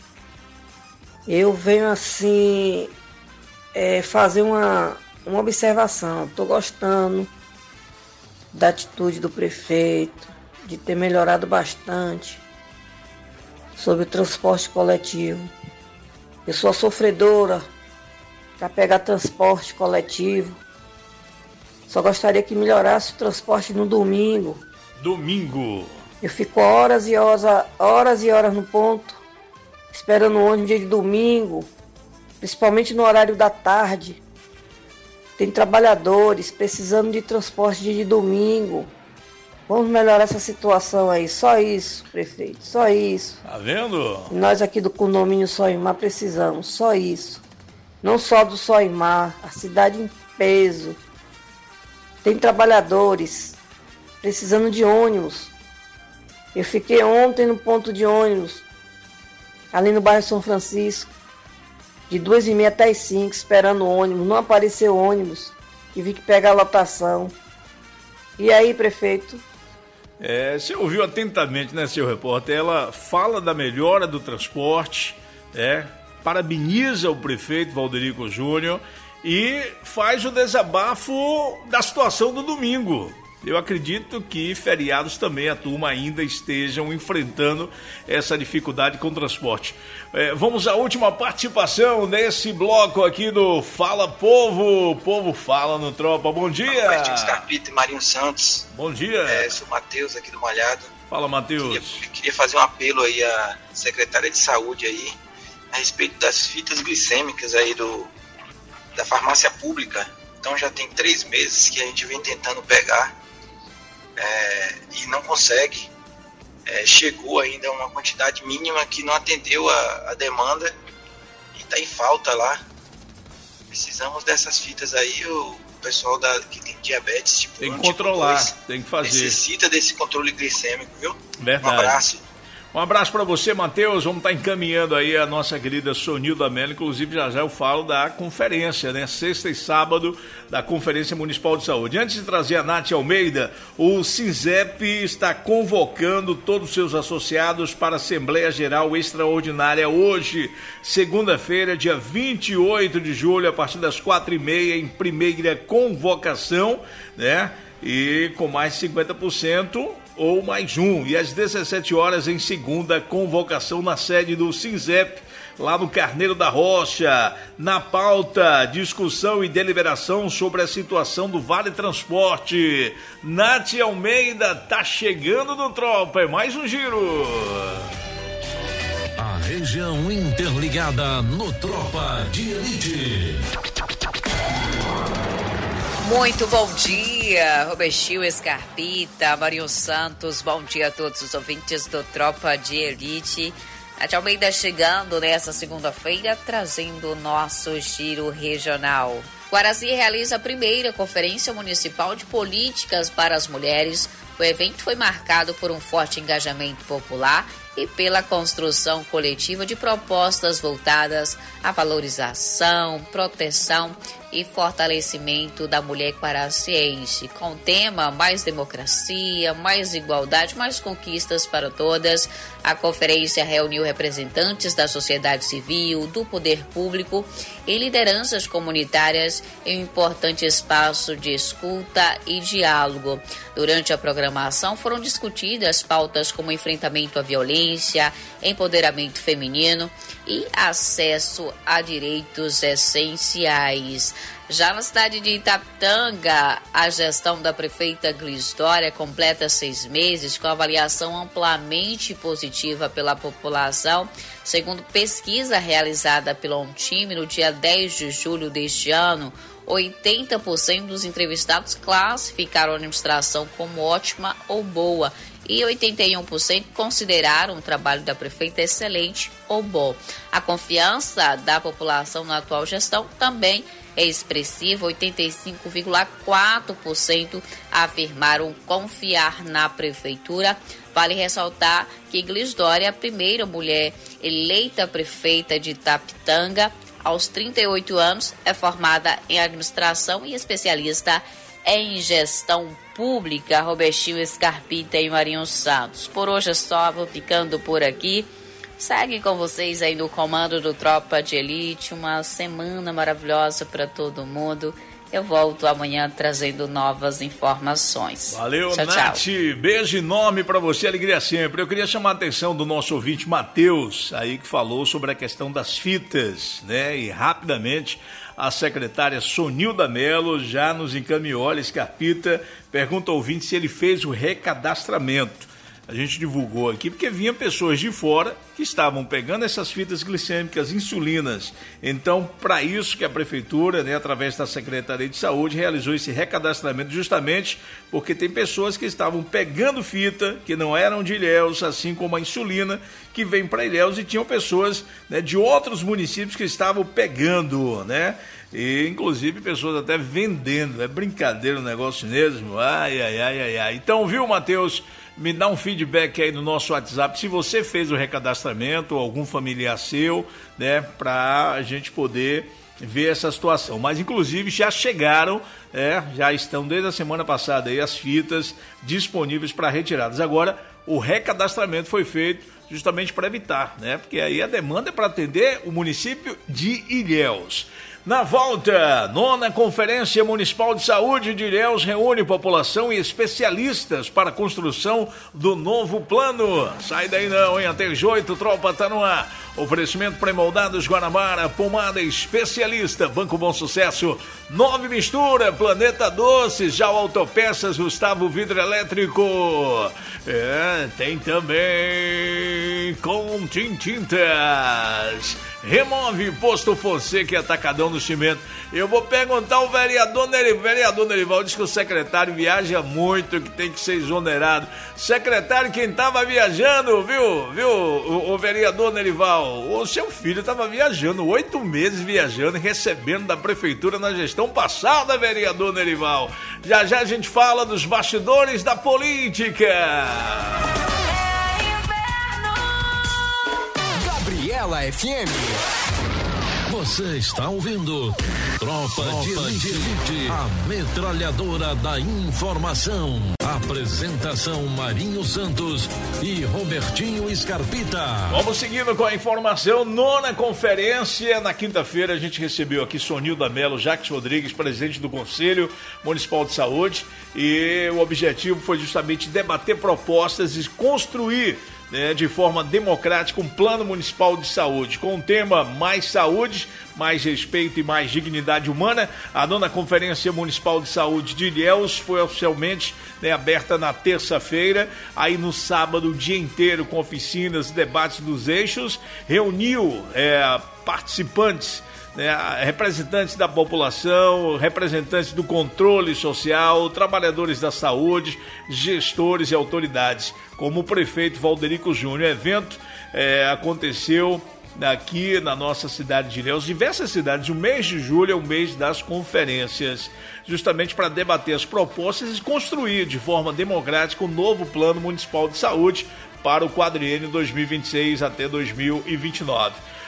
Eu venho assim é, fazer uma, uma observação. Estou gostando da atitude do prefeito, de ter melhorado bastante sobre o transporte coletivo. Eu sou a sofredora para pegar transporte coletivo. Só gostaria que melhorasse o transporte no domingo. Domingo. Eu fico horas e horas, horas e horas no ponto, esperando o ônibus dia de domingo, principalmente no horário da tarde. Tem trabalhadores precisando de transporte dia de domingo. Vamos melhorar essa situação aí. Só isso, prefeito. Só isso. Tá vendo? E nós aqui do condomínio Soimar precisamos. Só isso. Não só do Soimar, a cidade em peso. Tem trabalhadores precisando de ônibus. Eu fiquei ontem no ponto de ônibus, ali no bairro São Francisco, de duas e meia até as cinco, esperando o ônibus. Não apareceu ônibus, tive que pegar a lotação. E aí, prefeito? É, você ouviu atentamente, né, seu repórter? Ela fala da melhora do transporte, é, parabeniza o prefeito Valderico Júnior e faz o desabafo da situação do domingo. Eu acredito que feriados também a turma ainda estejam enfrentando essa dificuldade com o transporte. É, vamos à última participação nesse bloco aqui do Fala Povo. O povo fala no Tropa. Bom dia. Robertinho Escarpita e Marinho Santos. Bom dia. É, sou o Matheus aqui do Malhado. Fala, Matheus. Queria, queria fazer um apelo aí à secretária de saúde aí a respeito das fitas glicêmicas aí do, da farmácia pública. Então já tem três meses que a gente vem tentando pegar. É, e não consegue, é, chegou ainda uma quantidade mínima que não atendeu a, a demanda e está em falta lá. Precisamos dessas fitas aí, o pessoal da, que tem diabetes tipo tem que um, controlar, tipo dois, tem que fazer. Necessita desse controle glicêmico, viu? Verdade. Um abraço. Um abraço para você, Matheus. Vamos estar tá encaminhando aí a nossa querida Sonilda Mello. Inclusive, já já eu falo da conferência, né? Sexta e sábado, da Conferência Municipal de Saúde. Antes de trazer a Nath Almeida, o SINZEP está convocando todos os seus associados para a Assembleia Geral Extraordinária hoje, segunda-feira, dia vinte e oito de julho, a partir das quatro e meia, em primeira convocação, né? E com mais cinquenta por cento ou mais um. E às dezessete horas em segunda convocação na sede do SINZEP, lá no Carneiro da Rocha. Na pauta, discussão e deliberação sobre a situação do Vale Transporte. Nath Almeida tá chegando no Tropa, é mais um giro. A região interligada no Tropa de Elite. Muito bom dia, Robertinho Escarpita, Marinho Santos, bom dia a todos os ouvintes do Tropa de Elite. Nath Almeida chegando nessa segunda-feira, trazendo o nosso giro regional. Guaraci realiza a primeira Conferência Municipal de Políticas para as Mulheres. O evento foi marcado por um forte engajamento popular e pela construção coletiva de propostas voltadas à valorização, proteção e fortalecimento da mulher paraciense, com o tema Mais Democracia, Mais Igualdade, Mais Conquistas para Todas. A conferência reuniu representantes da sociedade civil, do poder público e lideranças comunitárias em um importante espaço de escuta e diálogo. Durante a programação foram discutidas pautas como enfrentamento à violência, empoderamento feminino e acesso a direitos essenciais. Já na cidade de Itapetanga, a gestão da prefeita Glisdória completa seis meses com avaliação amplamente positiva pela população. Segundo pesquisa realizada pelo um time no dia dez de julho deste ano, oitenta por cento dos entrevistados classificaram a administração como ótima ou boa e oitenta e um por cento consideraram o trabalho da prefeita excelente ou bom. A confiança da população na atual gestão também é expressiva, oitenta e cinco vírgula quatro por cento afirmaram confiar na prefeitura. Vale ressaltar que Glisdória é a primeira mulher eleita prefeita de Itapetanga. Aos trinta e oito anos, é formada em administração e especialista em gestão pública. Robertinho Scarpita e Marinho Santos. Por hoje é só, vou ficando por aqui. Segue com vocês aí no comando do Tropa de Elite. Uma semana maravilhosa para todo mundo. Eu volto amanhã trazendo novas informações. Valeu, tchau, Nath. tchau. Beijo enorme para você, alegria sempre. Eu queria chamar a atenção do nosso ouvinte Matheus, aí que falou sobre a questão das fitas, né? E rapidamente a secretária Sonilda Mello já nos encaminhou. Olha, Scarpita pergunta ao ouvinte se ele fez o recadastramento. A gente divulgou aqui porque vinham pessoas de fora que estavam pegando essas fitas glicêmicas, insulinas. Então, para isso que a prefeitura, né, através da Secretaria de Saúde, realizou esse recadastramento justamente porque tem pessoas que estavam pegando fita, que não eram de Ilhéus, assim como a insulina, que vem para Ilhéus, e tinham pessoas, né, de outros municípios que estavam pegando, né? E, inclusive, pessoas até vendendo. É brincadeira o negócio mesmo. Ai, ai, ai, ai, ai. Então, viu, Matheus? Me dá um feedback aí no nosso WhatsApp se você fez o recadastramento ou algum familiar seu, né, para a gente poder ver essa situação. Mas, inclusive, já chegaram, é, já estão desde a semana passada aí as fitas disponíveis para retiradas. Agora, o recadastramento foi feito justamente para evitar, né, porque aí a demanda é para atender o município de Ilhéus. Na volta, nona Conferência Municipal de Saúde de Ilhéus reúne população e especialistas para a construção do novo plano. Sai daí não, hein? Até às oito, tropa tá no ar. Oferecimento pré-moldados Guanabara, pomada especialista, Banco Bom Sucesso, Nove Mistura, Planeta Doces, já o Autopeças, Gustavo Vidro Elétrico. É, tem também com Tintintas. Remove Posto Fonseca e Atacadão no Cimento. Eu vou perguntar ao vereador Nerival. Vereador Nerival diz que o secretário viaja muito, que tem que ser exonerado. Secretário, quem estava viajando, viu, viu, o, o vereador Nerival? O seu filho estava viajando, oito meses viajando e recebendo da prefeitura na gestão passada, vereador Nerival. Já já a gente fala dos bastidores da política. Gabriela F M. Você está ouvindo Tropa, Tropa de Elite, Elite, a metralhadora da informação. Apresentação Marinho Santos e Robertinho Scarpita. Vamos seguindo com a informação. Nona conferência. Na quinta-feira a gente recebeu aqui Sonilda Mello, Jacques Rodrigues, presidente do Conselho Municipal de Saúde. E o objetivo foi justamente debater propostas e construir, né, de forma democrática, um plano municipal de saúde, com o tema Mais Saúde, Mais Respeito e Mais Dignidade Humana. A nona Conferência Municipal de Saúde de Ilhéus foi oficialmente, né, aberta na terça-feira, aí no sábado o dia inteiro com oficinas, debates dos eixos, reuniu é, participantes, né, representantes da população, representantes do controle social, trabalhadores da saúde, gestores e autoridades, como o prefeito Valderico Júnior. O evento é, aconteceu aqui na nossa cidade de Ilhéus, diversas cidades. O mês de julho é o mês das conferências, justamente para debater as propostas e construir de forma democrática o novo Plano Municipal de Saúde para o quadriênio dois mil e vinte e seis até dois mil e vinte e nove.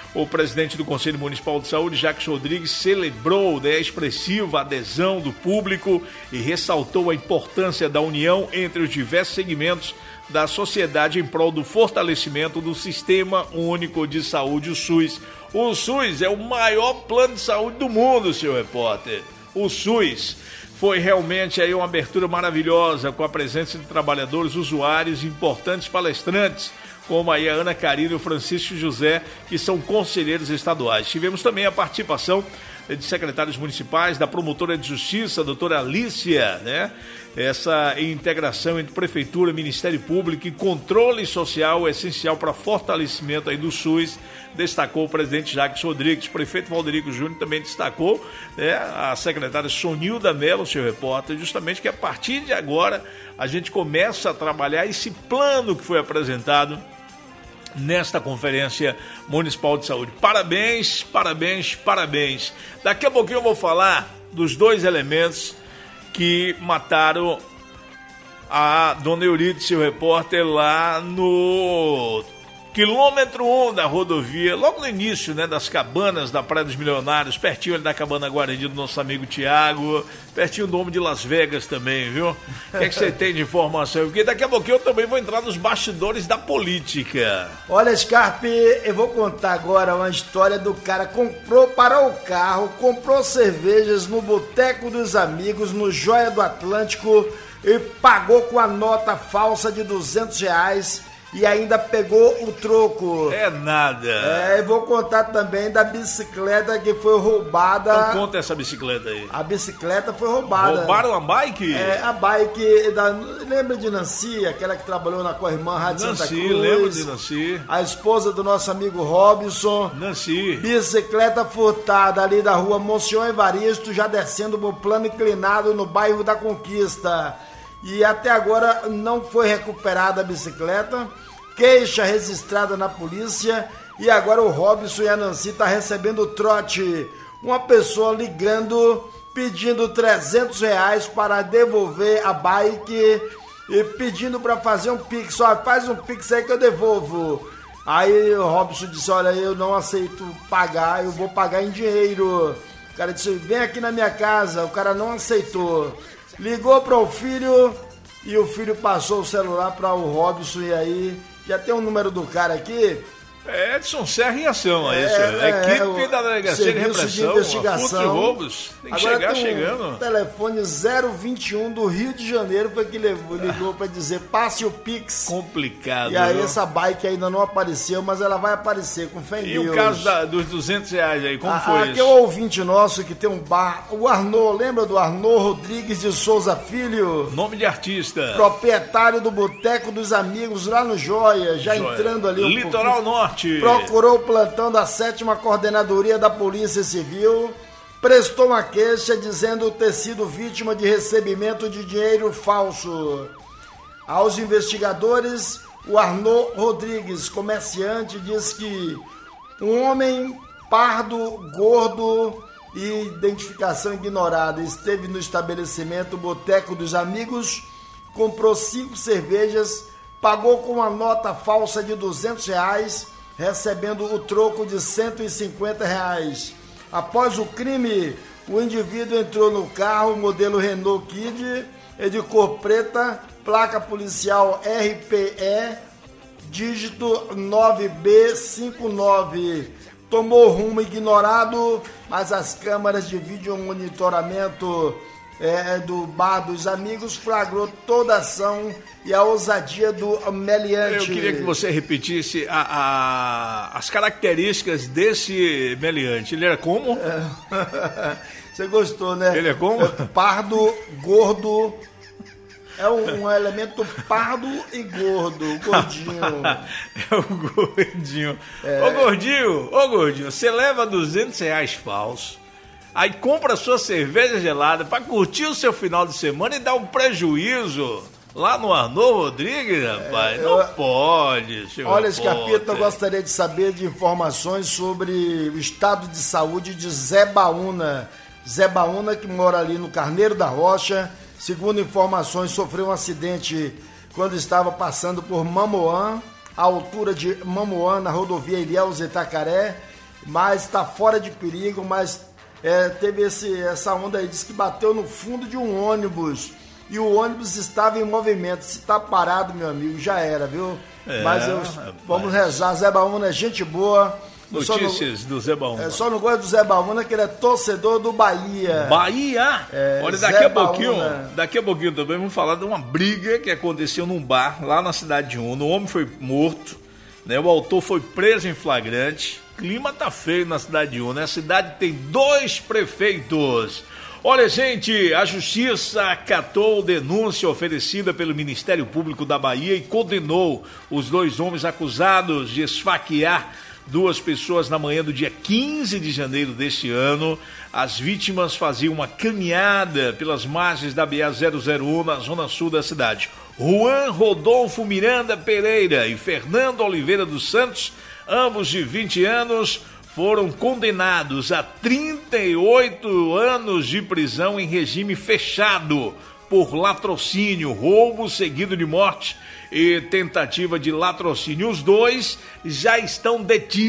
O presidente do Conselho Municipal de Saúde, Jacques Rodrigues, celebrou, né, a expressiva adesão do público e ressaltou a importância da união entre os diversos segmentos da sociedade em prol do fortalecimento do Sistema Único de Saúde, o SUS. O SUS é o maior plano de saúde do mundo, seu repórter. O SUS foi realmente aí uma abertura maravilhosa, com a presença de trabalhadores, usuários e importantes palestrantes, como aí a Ana Carina e o Francisco José, que são conselheiros estaduais. Tivemos também a participação de secretários municipais, da promotora de justiça, a doutora Alícia, né? Essa integração entre Prefeitura, Ministério Público e controle social é essencial para fortalecimento aí do SUS, destacou o presidente Jacques Rodrigues. O prefeito Valderico Júnior também destacou, né, a secretária Sonilda Mello, seu repórter, justamente que a partir de agora a gente começa a trabalhar esse plano que foi apresentado nesta Conferência Municipal de Saúde. Parabéns, parabéns, parabéns. Daqui a pouquinho eu vou falar dos dois elementos que mataram a dona Euridice, o repórter, lá no quilômetro um da rodovia, logo no início, né, das cabanas da Praia dos Milionários, pertinho ali da cabana Guarani do nosso amigo Tiago, pertinho do Homem de Las Vegas também, viu? O que é que você tem de informação? Porque daqui a pouquinho eu também vou entrar nos bastidores da política. Olha, Scarpe, eu vou contar agora uma história do cara que comprou para o carro, comprou cervejas no Boteco dos Amigos, no Joia do Atlântico, e pagou com a nota falsa de duzentos reais e ainda pegou o troco. É nada. É, e vou contar também da bicicleta que foi roubada. Então conta essa bicicleta aí. A bicicleta foi roubada. Roubaram a bike? É, a bike da... Lembra de Nancy, aquela que trabalhou na Corrimã Rádio Nancy, Santa Cruz? lembro de Nancy. A esposa do nosso amigo Robson. Nancy. Bicicleta furtada ali da rua Monsenhor Evaristo, já descendo pro plano inclinado no bairro da Conquista. E até agora não foi recuperada a bicicleta, queixa registrada na polícia, e agora o Robson e a Nancy tá recebendo trote. Uma pessoa ligando, pedindo trezentos reais para devolver a bike e pedindo para fazer um pix. Ó, faz um pix aí que eu devolvo. Aí o Robson disse, olha, eu não aceito pagar, eu vou pagar em dinheiro. O cara disse, vem aqui na minha casa. O cara não aceitou. Ligou para o filho e o filho passou o celular para o Robson, e aí já tem o número do cara aqui. É, Edson Serra em ação, é, é isso. É, equipe é, da Delegacia de Repressão, de investigação. Furto e roubos. Tem que Agora chegar tem um chegando. Telefone zero vinte e um do Rio de Janeiro foi que levou, ligou para dizer passe o Pix. Complicado. E aí viu? Essa bike ainda não apareceu, mas ela vai aparecer com fé em E Deus. o caso da, dos duzentos reais aí, como a, foi aqui isso? é o ouvinte nosso que tem um bar, o Arnaud, lembra do Arnaud Rodrigues de Souza Filho? Nome de artista. Proprietário do Boteco dos Amigos lá no Joia, já Joia. entrando ali um Litoral pouquinho. Norte. Procurou o plantão da sétima Coordenadoria da Polícia Civil, prestou uma queixa dizendo ter sido vítima de recebimento de dinheiro falso. Aos investigadores, o Arnaud Rodrigues, comerciante, diz que um homem pardo, gordo e identificação ignorada esteve no estabelecimento Boteco dos Amigos, comprou cinco cervejas, pagou com uma nota falsa de duzentos reais, recebendo o troco de cento e cinquenta reais. Após o crime, o indivíduo entrou no carro modelo Renault Kid, de cor preta, placa policial R P E, dígito nove B cinquenta e nove. Tomou rumo ignorado, mas as câmeras de vídeo monitoramento É, do Bar dos Amigos flagrou toda a ação e a ousadia do meliante. Eu queria que você repetisse a, a, as características desse meliante. Ele era como? É. Você gostou, né? Ele é como? É pardo, gordo. É um, um elemento pardo e gordo, gordinho. É o gordinho. É. Ô gordinho, ô gordinho, você leva duzentos reais falsos, aí compra sua cerveja gelada pra curtir o seu final de semana e dá um prejuízo lá no Arnaud Rodrigues, rapaz. É, não eu... pode, senhor. Olha, Scarpita, eu gostaria de saber de informações sobre o estado de saúde de Zé Baúna. Zé Baúna, que mora ali no Carneiro da Rocha, segundo informações, sofreu um acidente quando estava passando por Mamoã, à altura de Mamoã, na rodovia Ilhéus Itacaré, mas está fora de perigo, mas é, teve esse, essa onda aí, diz que bateu no fundo de um ônibus, e o ônibus estava em movimento. Se está parado, meu amigo, já era, viu? É, mas eu, vamos rezar. Zé Baúna é gente boa. Notícias no, do Zé Baúna. É, só não gosto do Zé Baúna, que ele é torcedor do Bahia. Bahia? É, Olha, daqui Zé a pouquinho, Baúna. daqui a pouquinho também vamos falar de uma briga que aconteceu num bar lá na cidade de Uno. O homem foi morto, né? O autor foi preso em flagrante. O clima tá feio na cidade de Uno. A cidade tem dois prefeitos. Olha, gente, a Justiça acatou denúncia oferecida pelo Ministério Público da Bahia e condenou os dois homens acusados de esfaquear duas pessoas na manhã do dia quinze de janeiro deste ano. As vítimas faziam uma caminhada pelas margens da B A zero zero um na zona sul da cidade. Juan Rodolfo Miranda Pereira e Fernando Oliveira dos Santos, ambos de vinte anos, foram condenados a trinta e oito anos de prisão em regime fechado por latrocínio, roubo seguido de morte e tentativa de latrocínio. Os dois já estão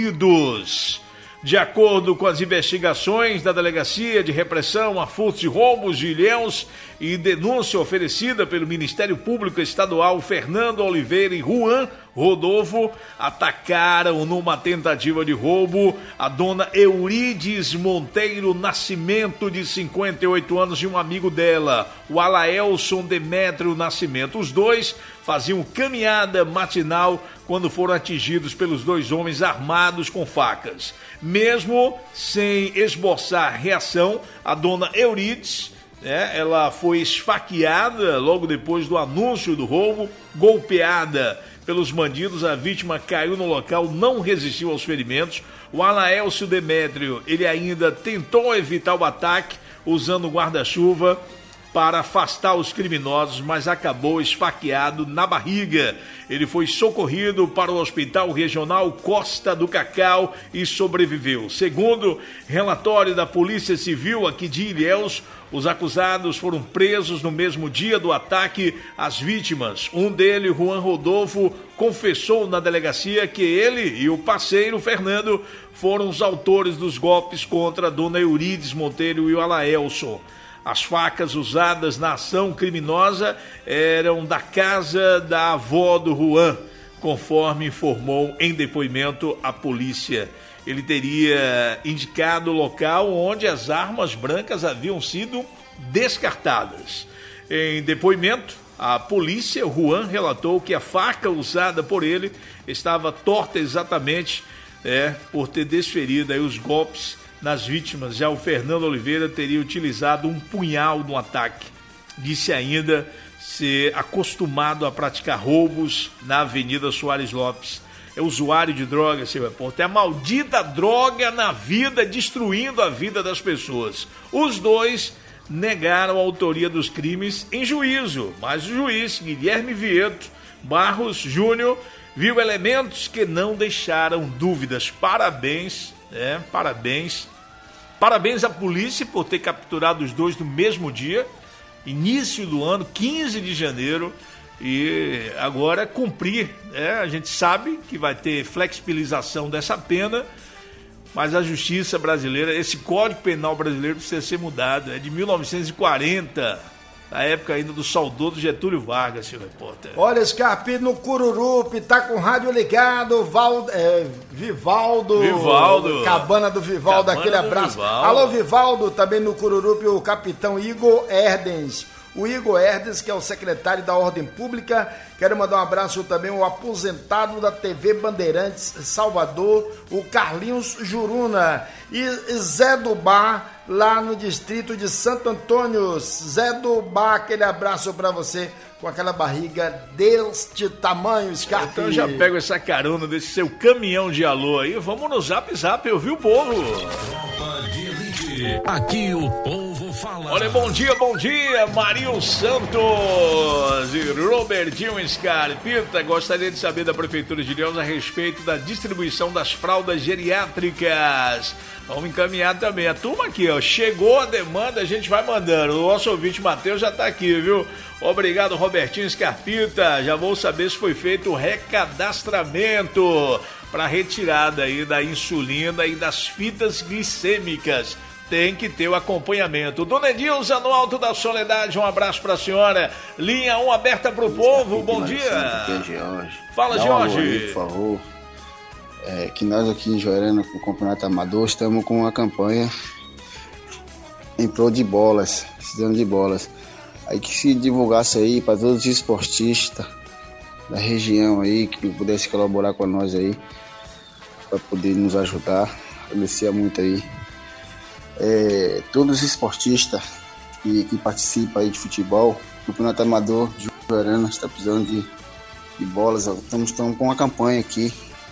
detidos. De acordo com as investigações da Delegacia de Repressão a Furtos e Roubos de Ilhéus e denúncia oferecida pelo Ministério Público Estadual, Fernando Oliveira e Juan Rodolfo atacaram numa tentativa de roubo a dona Eurides Monteiro Nascimento, de cinquenta e oito anos, e um amigo dela, o Alaelson Demétrio Nascimento. Os dois faziam caminhada matinal quando foram atingidos pelos dois homens armados com facas. Mesmo sem esboçar reação, a dona Eurides, né, ela foi esfaqueada logo depois do anúncio do roubo, golpeada pelos bandidos. A vítima caiu no local, não resistiu aos ferimentos. O Alaelcio Demétrio, ele ainda tentou evitar o ataque usando o guarda-chuva para afastar os criminosos, mas acabou esfaqueado na barriga. Ele foi socorrido para o Hospital Regional Costa do Cacau e sobreviveu. Segundo relatório da Polícia Civil aqui de Ilhéus, os acusados foram presos no mesmo dia do ataque às vítimas. Um deles, Juan Rodolfo, confessou na delegacia que ele e o parceiro, Fernando, foram os autores dos golpes contra a dona Eurides Monteiro e o Alaelson. As facas usadas na ação criminosa eram da casa da avó do Juan, conforme informou em depoimento a polícia. Ele teria indicado o local onde as armas brancas haviam sido descartadas. Em depoimento, a polícia, Juan relatou que a faca usada por ele estava torta exatamente é, por ter desferido aí os golpes nas vítimas. Já o Fernando Oliveira teria utilizado um punhal no ataque. Disse ainda ser acostumado a praticar roubos na Avenida Soares Lopes. É usuário de droga, seu repórter. É a maldita droga na vida, destruindo a vida das pessoas. Os dois negaram a autoria dos crimes em juízo, mas o juiz Guilherme Vieto Barros Júnior viu elementos que não deixaram dúvidas. Parabéns, é, parabéns. Parabéns à polícia por ter capturado os dois no mesmo dia, início do ano, quinze de janeiro, e agora cumprir, né? A gente sabe que vai ter flexibilização dessa pena, mas a justiça brasileira, esse Código Penal brasileiro precisa ser mudado, é de mil novecentos e quarenta, na época ainda do saudoso Getúlio Vargas, seu repórter. Olha, Scarpino no Cururupi, tá com o rádio ligado, Val, é, Vivaldo, Vivaldo, Cabana do Vivaldo, Cabana aquele abraço. Vivaldo. Alô, Vivaldo, também no Cururupi, o capitão Igor Erdens. O Igor Erdens, que é o secretário da Ordem Pública. Quero mandar um abraço também ao aposentado da T V Bandeirantes Salvador, o Carlinhos Juruna. E Zé do Bar, lá no distrito de Santo Antônio. Zé do Bar, aquele abraço para você, com aquela barriga deste tamanho, Scarpa. Então eu já pego essa carona desse seu caminhão de alô aí. Vamos no Zap Zap, eu vi o povo. Tropa de Elite, aqui o povo fala. Olha, bom dia, bom dia, Marinho Santos e Robertinho Scarpita. Gostaria de saber da Prefeitura de Ilhéus a respeito da distribuição das fraldas geriátricas. Vamos encaminhar também. A turma aqui, ó, chegou a demanda, a gente vai mandando. O nosso ouvinte Matheus já tá aqui, viu? Obrigado, Robertinho Scarpita. Já vou saber se foi feito o recadastramento. para retirada aí da insulina e das fitas glicêmicas. Tem que ter o acompanhamento. Dona Edilza, no Alto da Soledade, um abraço para a senhora. Linha um aberta para o povo, bom dia. Aqui é George. Fala, Dá Jorge. Um aí, por favor. É, que nós aqui em Joerana, com o Campeonato Amador, estamos com uma campanha em prol de bolas, precisando de bolas. Aí que se divulgasse aí para todos os esportistas da região aí, que pudesse colaborar com nós aí, para poder nos ajudar, agradecia muito aí. É, todos os esportistas que, que participam aí de futebol, o Campeonato Amador de Joerana está precisando de, de bolas. Estamos, estamos com uma campanha aqui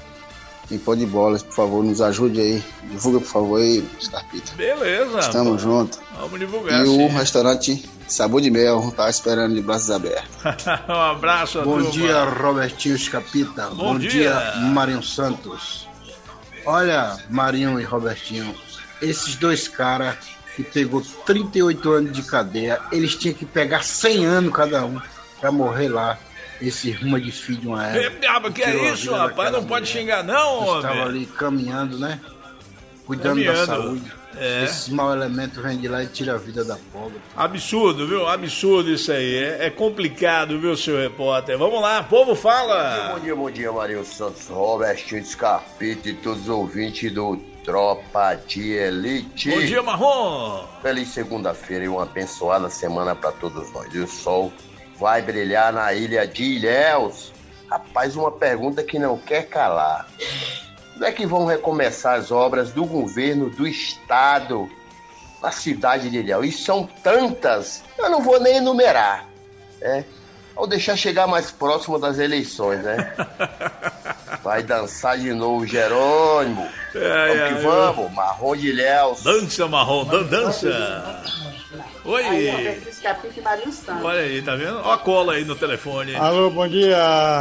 em pó de bolas, por favor, nos ajude aí. Divulga, por favor, aí, Scarpita. Beleza. Estamos juntos. Vamos divulgar, E sim. o restaurante Sabor de Mel tá esperando de braços abertos. Um abraço a Bom turma. dia, Robertinho Scarpita. Bom Bom, dia. dia, Marinho Santos. Olha, Marinho e Robertinho, esses dois caras que pegou trinta e oito anos de cadeia, eles tinham que pegar cem anos cada um pra morrer lá. Esse rumo de filho de uma É, época. diabo, que é isso, rapaz? Não pode xingar, não, homem. Estava ali caminhando, né? Cuidando Caminhando. da saúde. É. Esses mau elementos vêm de lá e tiram a vida da pobre. Absurdo, viu? Absurdo isso aí. É, é complicado, viu, seu repórter? Vamos lá, povo, fala! Bom dia, bom dia, Marinho Santos, Robertinho Scarpita e todos os ouvintes do Tropa de Elite. Bom dia, Marrom! Feliz segunda-feira e uma abençoada semana para todos nós. E o sol vai brilhar na ilha de Ilhéus. Rapaz, uma pergunta que não quer calar. Quando é que vão recomeçar as obras do governo do estado na cidade de Ilhéus? E são tantas, eu não vou nem enumerar, né? Vou deixar chegar mais próximo das eleições, né? Vai dançar de novo, Jerônimo. É, vamos é, que é. vamos, Marrom de Ilhéus. Dança, Marrom, dan- dança. Oi. Aí, Roberto Scarpita e Marinho Santos. Olha aí, tá vendo? Ó a cola aí no telefone. Alô, bom dia,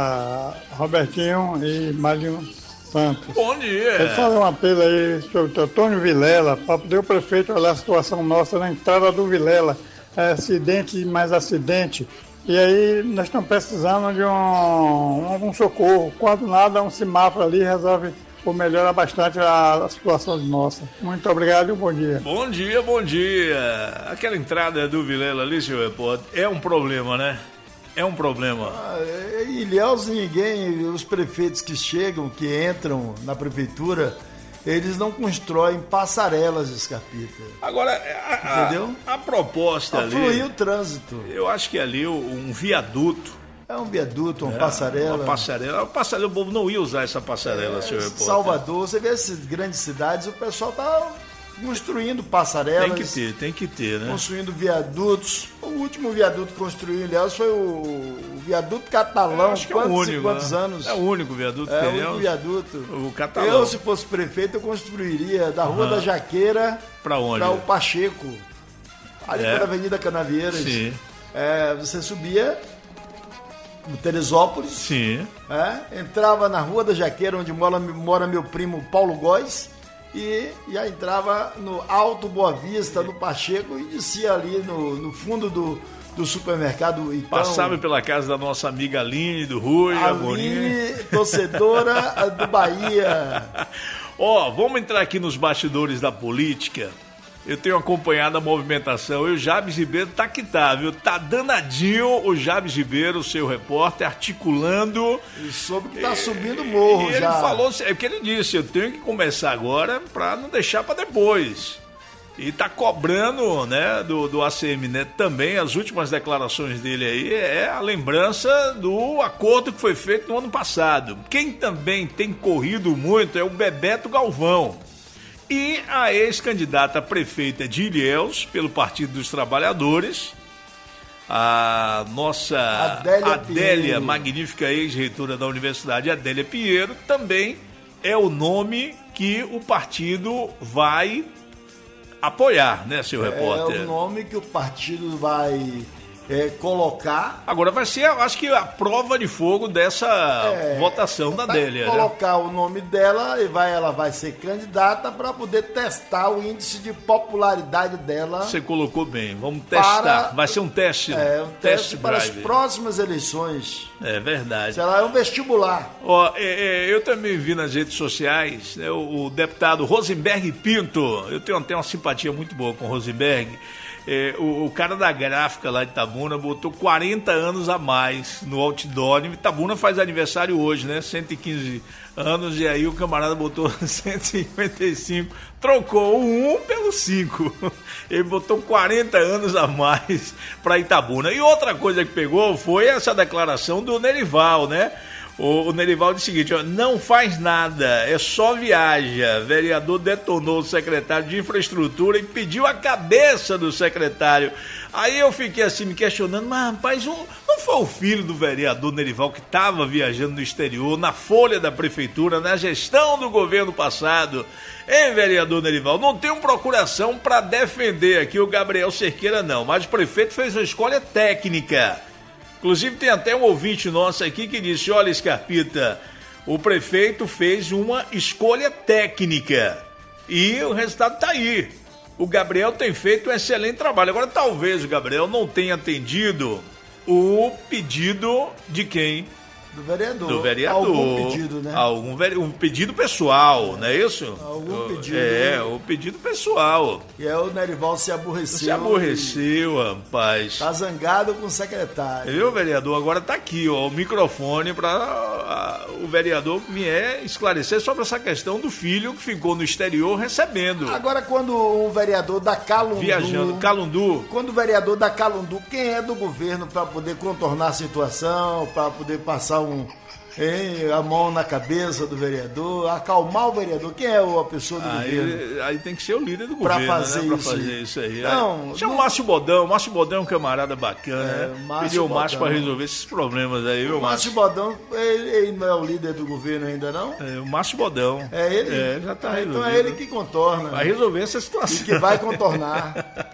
Robertinho e Marinho Santos. Bom dia. Eu fazer um apelo aí sobre o Antônio Vilela, para poder o prefeito olhar a situação nossa na entrada do Vilela. É acidente e mais acidente. E aí nós estamos precisando de um, um socorro. Quando nada, um semáforo ali resolve ou melhora bastante a, a situação nossa. Muito obrigado e um bom dia. Bom dia, bom dia. Aquela entrada do Vilela ali, senhor repórter, é um problema, né? É um problema. Ah, Ilhéus, ninguém, os prefeitos que chegam, que entram na prefeitura, eles não constroem passarelas de Scarpita. Agora, a, entendeu? A, a proposta ali... Fluir o trânsito. Eu acho que ali um viaduto... É um viaduto, uma é, passarela. Uma passarela. Uma passarela, o povo não ia usar essa passarela, é, senhor repórter. Salvador, você vê essas grandes cidades, o pessoal tá construindo passarelas. Tem que ter, tem que ter, né? Construindo viadutos. O último viaduto que construiu em Ilhéus foi o, o viaduto Catalão. Acho que quantos, é o único, quantos né? anos? É o único viaduto é, que É o tem. único viaduto. O Catalão. Eu, se fosse prefeito, eu construiria da Rua uhum. da Jaqueira para onde? Para o Pacheco. Ali é. pela Avenida Canavieiras. Sim. É, você subia no Teresópolis. Sim. É, entrava na Rua da Jaqueira, onde mora, mora meu primo Paulo Góes, e já entrava no Alto Boa Vista, no Pacheco, e descia ali no, no fundo do, do supermercado Itão. Passava pela casa da nossa amiga Aline, do Rui, Aline, torcedora do Bahia. Ó, oh, vamos entrar aqui nos bastidores da política. Eu tenho acompanhado a movimentação e o Jabes Ribeiro tá que tá, viu? Tá danadinho o Jabes Ribeiro, seu repórter, articulando. E soube que tá e, subindo o morro e já. Ele falou, é o que ele disse, eu tenho que começar agora pra não deixar pra depois. E tá cobrando, né, do, do A C M Neto também, as últimas declarações dele aí, é a lembrança do acordo que foi feito no ano passado. Quem também tem corrido muito é o Bebeto Galvão. E a ex-candidata prefeita de Ilhéus, pelo Partido dos Trabalhadores, a nossa Adélia, Adélia magnífica ex-reitora da Universidade, Adélia Pinheiro, também é o nome que o partido vai apoiar, né, seu repórter? É o nome que o partido vai é, colocar... Agora vai ser, acho que a prova de fogo dessa é, votação da Adélia. Colocar né? o nome dela e vai, ela vai ser candidata para poder testar o índice de popularidade dela. Você colocou bem, vamos testar. Para, vai ser um teste. É, um teste, teste para as próximas eleições. É verdade. Será um vestibular. Ó, é, é, eu também vi nas redes sociais, né, o, o deputado Rosenberg Pinto. Eu tenho até uma simpatia muito boa com o Rosenberg. É, o, o cara da gráfica lá de Itabuna botou quarenta anos a mais no outdoor. Itabuna faz aniversário hoje, né? cento e quinze anos, e aí o camarada botou cento e cinquenta e cinco, trocou o um pelo cinco. Ele botou quarenta anos a mais para Itabuna. E outra coisa que pegou foi essa declaração do Nerival, né? O, o Nerival disse o seguinte, ó, não faz nada, é só viaja. Vereador detonou o secretário de infraestrutura e pediu a cabeça do secretário. Aí eu fiquei assim me questionando, mas rapaz, um, não foi o filho do vereador Nerival que estava viajando no exterior, na folha da prefeitura, na gestão do governo passado? Hein, vereador Nerival, não tem uma procuração para defender aqui o Gabriel Cerqueira não, mas o prefeito fez uma escolha técnica. Inclusive tem até um ouvinte nosso aqui que disse, olha Scarpita, o prefeito fez uma escolha técnica e o resultado está aí. O Gabriel tem feito um excelente trabalho. Agora talvez o Gabriel não tenha atendido o pedido de quem? Do vereador. Do vereador. Algum pedido, né? Algum vere... Um pedido pessoal, é. não é isso? Algum pedido. É, o pedido pessoal. E aí o Nerival se aborreceu. Se aborreceu, rapaz. Tá zangado com o secretário. Viu, vereador? Agora tá aqui, ó, o microfone para o vereador vier esclarecer sobre essa questão do filho que ficou no exterior recebendo. Agora, quando o vereador da Calundu... Viajando, Calundu. Quando o vereador da Calundu, quem é do governo para poder contornar a situação, para poder passar um, hein, a mão na cabeça do vereador, acalmar o vereador, quem é a pessoa do aí, governo? Aí tem que ser o líder do governo, fazer né? Pra isso. fazer isso aí. Não, Chama não... o Márcio Bodão, o Márcio Bodão é um camarada bacana, é, né? Pediu o Márcio para resolver esses problemas aí, viu, o Márcio? O Márcio Bodão, ele, ele não é o líder do governo ainda, não? É, o Márcio Bodão. É ele? É, já tá ah, resolvido. Então é ele que contorna. Vai resolver essa situação. E que vai contornar.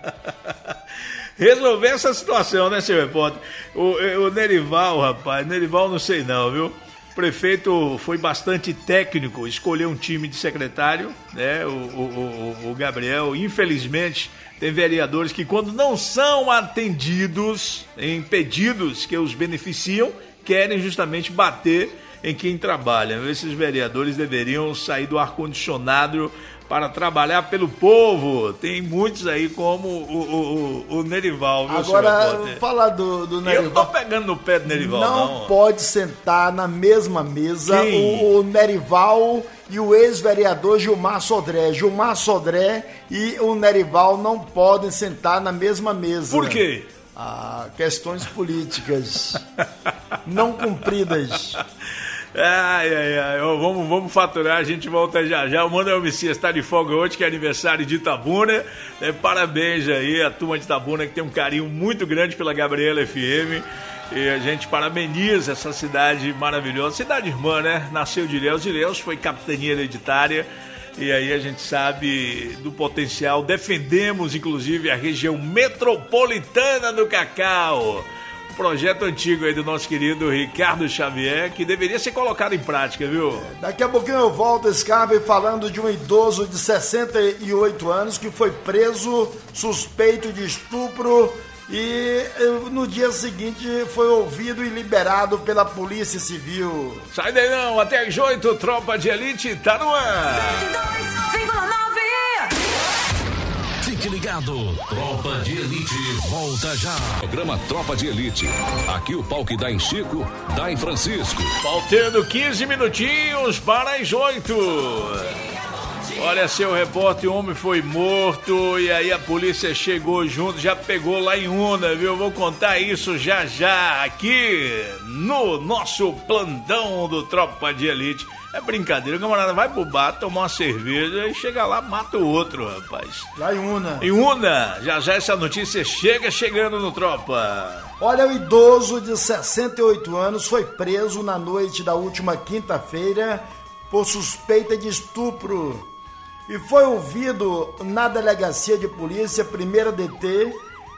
Resolver essa situação, né, seu repórter? O, o Nerival, rapaz, Nerival não sei não, viu? O prefeito foi bastante técnico, escolheu um time de secretário, né? O, o, o, o Gabriel, infelizmente, tem vereadores que quando não são atendidos em pedidos que os beneficiam, querem justamente bater em quem trabalha. Esses vereadores deveriam sair do ar-condicionado para trabalhar pelo povo. Tem muitos aí como o, o, o Nerival, viu, agora, falar do, do Nerival. Eu não tô pegando no pé do Nerival, não. Não pode sentar na mesma mesa o, o Nerival e o ex-vereador Gilmar Sodré. Gilmar Sodré e o Nerival não podem sentar na mesma mesa. Por quê? Ah, questões políticas não cumpridas. Ai, ai, ai, vamos, vamos faturar, a gente volta já já. O Manuel Messias está de folga hoje, que é aniversário de Itabuna, né? Parabéns aí a turma de Itabuna, que tem um carinho muito grande pela Gabriela F M, e a gente parabeniza essa cidade maravilhosa, cidade irmã, né? Nasceu de Ilhéus, Ilhéus foi capitania hereditária, e aí a gente sabe do potencial, defendemos inclusive a região metropolitana do cacau. Projeto antigo aí do nosso querido Ricardo Xavier, que deveria ser colocado em prática, viu? Daqui a pouquinho eu volto, Scarpe, falando de um idoso de sessenta e oito anos que foi preso suspeito de estupro e no dia seguinte foi ouvido e liberado pela Polícia Civil. Sai daí não, até às oito, Tropa de Elite tá no ar. cento e dois vírgula nove. Fique ligado, Tropa de Elite volta já. Programa Tropa de Elite. Aqui o pau que dá em Chico, dá em Francisco. Faltando quinze minutinhos para as oito. Olha, seu repórter, o homem foi morto e aí a polícia chegou junto, já pegou lá em Una, viu? Vou contar isso já já aqui no nosso plantão do Tropa de Elite. É brincadeira, o camarada vai pro bar, tomar uma cerveja e chega lá, mata o outro, rapaz. Lá em Una. Em Una, já já essa notícia chega chegando no Tropa. Olha, o idoso de sessenta e oito anos foi preso na noite da última quinta-feira por suspeita de estupro e foi ouvido na delegacia de polícia, primeira D T,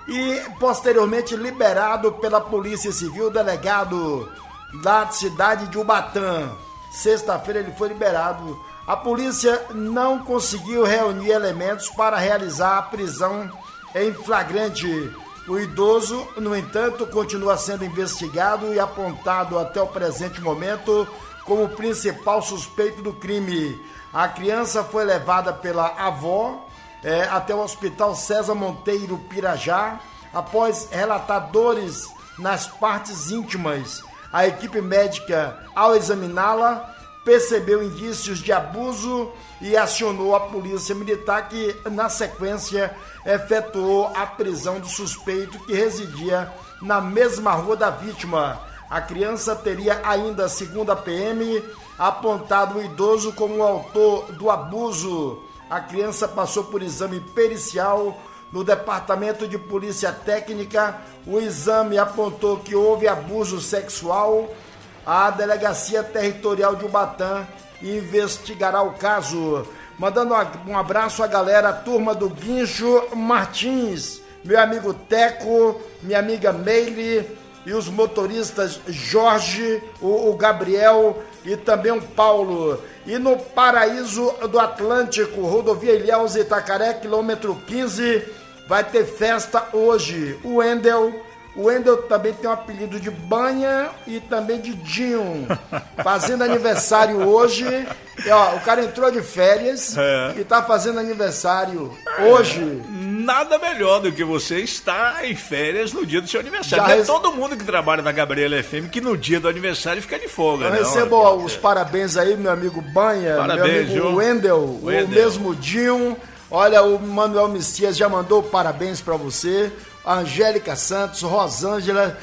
e posteriormente liberado pela Polícia Civil, delegado da cidade de Ubatã. Sexta-feira ele foi liberado. A polícia não conseguiu reunir elementos para realizar a prisão em flagrante. O idoso, no entanto, continua sendo investigado e apontado até o presente momento como principal suspeito do crime. A criança foi levada pela avó é, até o Hospital César Monteiro Pirajá, após relatar dores nas partes íntimas. A equipe médica, ao examiná-la, percebeu indícios de abuso e acionou a polícia militar, que, na sequência, efetuou a prisão do suspeito, que residia na mesma rua da vítima. A criança teria ainda, segundo a P M, apontado o idoso como o autor do abuso. A criança passou por exame pericial no Departamento de Polícia Técnica. O exame apontou que houve abuso sexual. A Delegacia Territorial de Ubatã investigará o caso. Mandando um abraço à galera, a turma do Guincho Martins, meu amigo Teco, minha amiga Meire e os motoristas Jorge, o, o Gabriel e também o Paulo. E no Paraíso do Atlântico, rodovia Ilhéus Itacaré, quilômetro quinze, vai ter festa hoje. O Wendel, o Wendel também tem um apelido de Banha e também de Dinho, fazendo aniversário hoje. E, ó, o cara entrou de férias é. e tá fazendo aniversário hoje. Nada melhor do que você estar em férias no dia do seu aniversário. Já não é todo mundo que trabalha na Gabriela F M que no dia do aniversário fica de folga. Eu não, recebo ó, os parabéns aí, meu amigo Banha, parabéns, meu amigo Wendel, Wendel, o mesmo Dinho. Olha, o Manuel Messias já mandou parabéns pra você. Angélica Santos, Rosângela,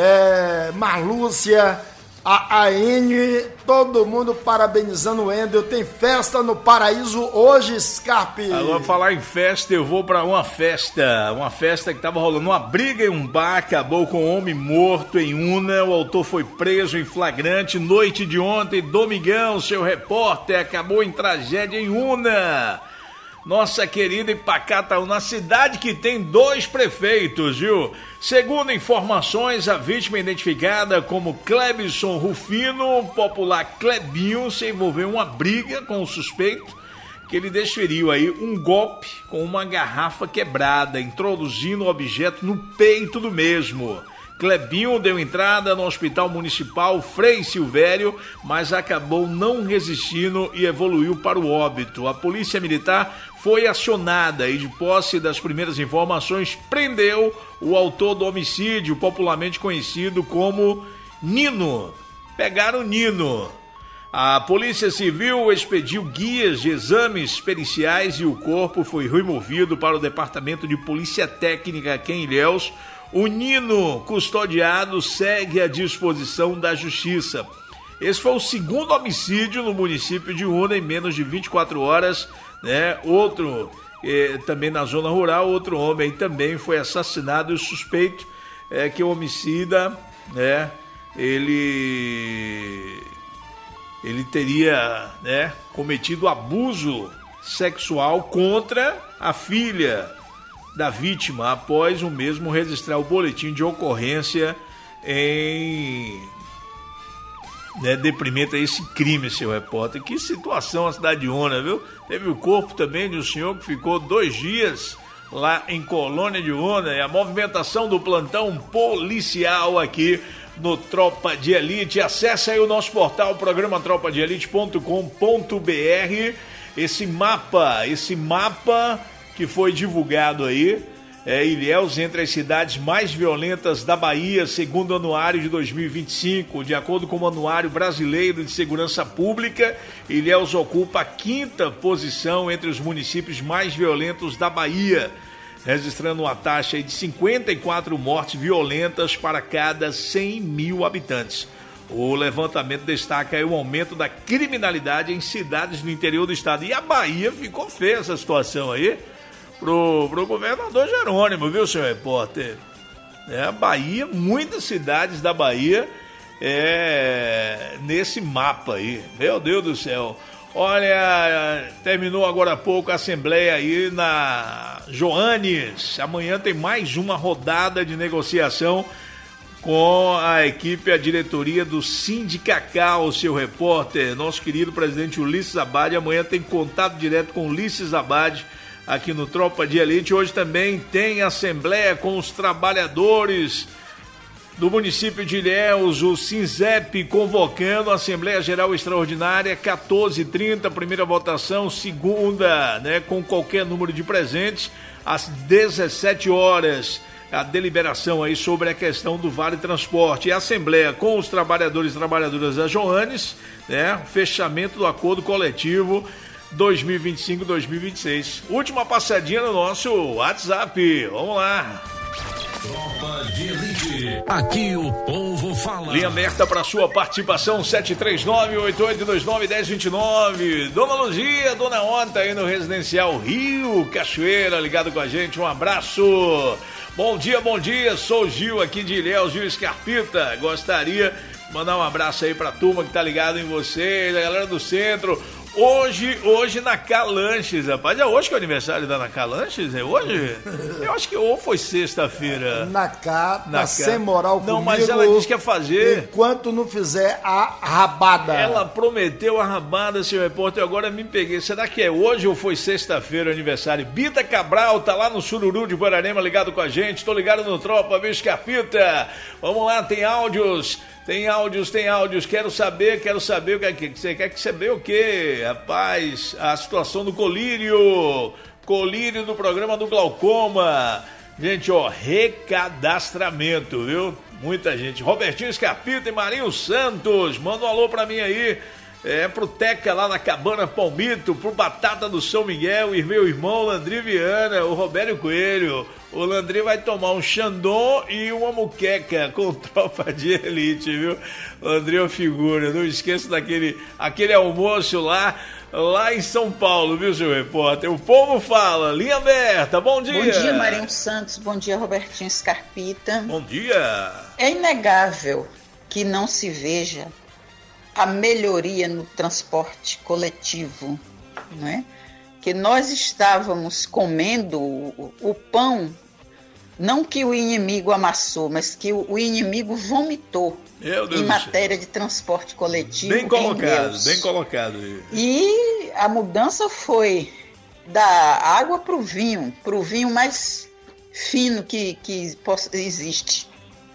é, Marlúcia, a Aine, todo mundo parabenizando o Wendel. Tem festa no Paraíso hoje, Scarpe. Agora, falar em festa, eu vou pra uma festa, uma festa que tava rolando uma briga em um bar, acabou com um homem morto em Una, o autor foi preso em flagrante noite de ontem. Domingão, seu repórter, acabou em tragédia em Una. Nossa querida e pacata, na cidade que tem dois prefeitos, viu? Segundo informações, a vítima identificada como Clebson Rufino, popular Clebinho, se envolveu em uma briga com o suspeito, que ele desferiu aí um golpe com uma garrafa quebrada, introduzindo o objeto no peito do mesmo. Clebinho deu entrada no Hospital Municipal Frei Silvério, mas acabou não resistindo e evoluiu para o óbito. A Polícia Militar foi acionada e, de posse das primeiras informações, prendeu o autor do homicídio, popularmente conhecido como Nino. Pegaram o Nino. A Polícia Civil expediu guias de exames periciais e o corpo foi removido para o Departamento de Polícia Técnica aqui em Ilhéus. O Nino, custodiado, segue à disposição da Justiça. Esse foi o segundo homicídio no município de Una em menos de vinte e quatro horas, né? Outro, eh, também na zona rural, outro homem também foi assassinado e o suspeito é que o homicida, né? Ele, ele teria, né, cometido abuso sexual contra a filha da vítima, após o mesmo registrar o boletim de ocorrência em, né, deprimento a esse crime, seu repórter. Que situação a cidade de Una, viu? Teve o corpo também de um senhor que ficou dois dias lá em Colônia de Una, e a movimentação do plantão policial aqui no Tropa de Elite. Acesse aí o nosso portal, programa tropa de elite ponto com ponto b r. Esse mapa, esse mapa que foi divulgado aí, é Ilhéus entre as cidades mais violentas da Bahia, segundo o anuário de dois mil e vinte e cinco. De acordo com o Anuário Brasileiro de Segurança Pública, Ilhéus ocupa a quinta posição entre os municípios mais violentos da Bahia, registrando uma taxa de cinquenta e quatro mortes violentas para cada cem mil habitantes. O levantamento destaca aí o aumento da criminalidade em cidades do interior do estado. E a Bahia ficou feia essa situação aí pro, pro governador Jerônimo, viu, senhor repórter? É, a Bahia, muitas cidades da Bahia é, nesse mapa aí. Meu Deus do céu. Olha, terminou agora há pouco a assembleia aí na, Joanes. Amanhã tem mais uma rodada de negociação com a equipe, a diretoria do Sindicacau, seu repórter, nosso querido presidente Ulisses Abad. Amanhã tem contato direto com Ulisses Abad aqui no Tropa de Elite. Hoje também tem assembleia com os trabalhadores do município de Ilhéus, o SINZEP convocando a Assembleia Geral Extraordinária, quatorze e trinta, primeira votação, segunda, né, com qualquer número de presentes, às dezessete horas. A deliberação aí sobre a questão do Vale Transporte. E a Assembleia com os trabalhadores e trabalhadoras da Joanes, né? Fechamento do acordo coletivo dois mil e vinte e cinco, dois mil e vinte e seis. Última passadinha no nosso WhatsApp. Vamos lá. Tropa de Elite. Aqui o povo fala. Linha aberta para sua participação, sete três nove, oito oito dois nove, um zero dois nove. Dona Luzia, Dona Ota aí no Residencial Rio Cachoeira, ligado com a gente. Um abraço. Bom dia, bom dia, sou o Gil aqui de Ilhéus, Gil Scarpita. Gostaria de mandar um abraço aí pra turma que tá ligado em vocês, a galera do centro. Hoje, hoje na Calanches, rapaz. É hoje que é o aniversário da Calanches? É hoje? Eu acho que ou foi sexta-feira. Na K, na tá sem moral não, comigo. Não, mas ela disse que ia fazer. Enquanto não fizer a rabada. Ela prometeu a rabada, seu repórter, agora me peguei. Será que é hoje ou foi sexta-feira o aniversário? Bita Cabral tá lá no Sururu de Guararema ligado com a gente. Tô ligado no Tropa, viu, Scarpita? Vamos lá, tem áudios. Tem áudios, tem áudios, quero saber, quero saber o que é que você quer saber o quê? Rapaz, a situação do colírio, colírio do programa do glaucoma. Gente, ó, recadastramento, viu? Muita gente. Robertinho Scarpita e Marinho Santos, manda um alô pra mim aí. É, pro Teca lá na Cabana Palmito, pro Batata do São Miguel e meu irmão Landry Viana, o Robério Coelho. O Landry vai tomar um Xandão e uma muqueca com Tropa de Elite, viu? Landry é uma figura, não esqueça daquele aquele almoço lá, lá em São Paulo, viu, seu repórter? O povo fala, linha aberta, bom dia! Bom dia, Marinho Santos, bom dia, Robertinho Scarpita. Bom dia! É inegável que não se veja a melhoria no transporte coletivo, não é? Que nós estávamos comendo o, o pão, não que o inimigo amassou, mas que o, o inimigo vomitou em matéria de transporte coletivo. Bem colocado, bem colocado. E a mudança foi da água para o vinho, para o vinho mais fino que, que existe,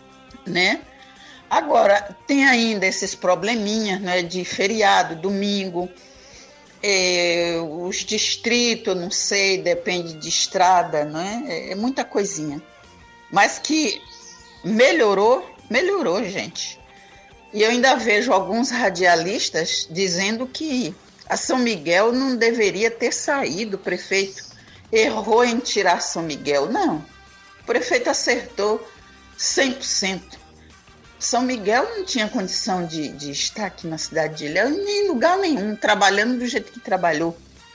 né? Agora, tem ainda esses probleminhas, né, de feriado, domingo, é, os distritos, não sei, depende de estrada, né, é, é muita coisinha. Mas que melhorou, melhorou, gente. E eu ainda vejo alguns radialistas dizendo que a São Miguel não deveria ter saído, o prefeito errou em tirar São Miguel. Não, o prefeito acertou cem por cento. São Miguel não tinha condição de, de estar aqui na cidade de Ilhéus, nem em lugar nenhum, trabalhando do jeito que trabalhou.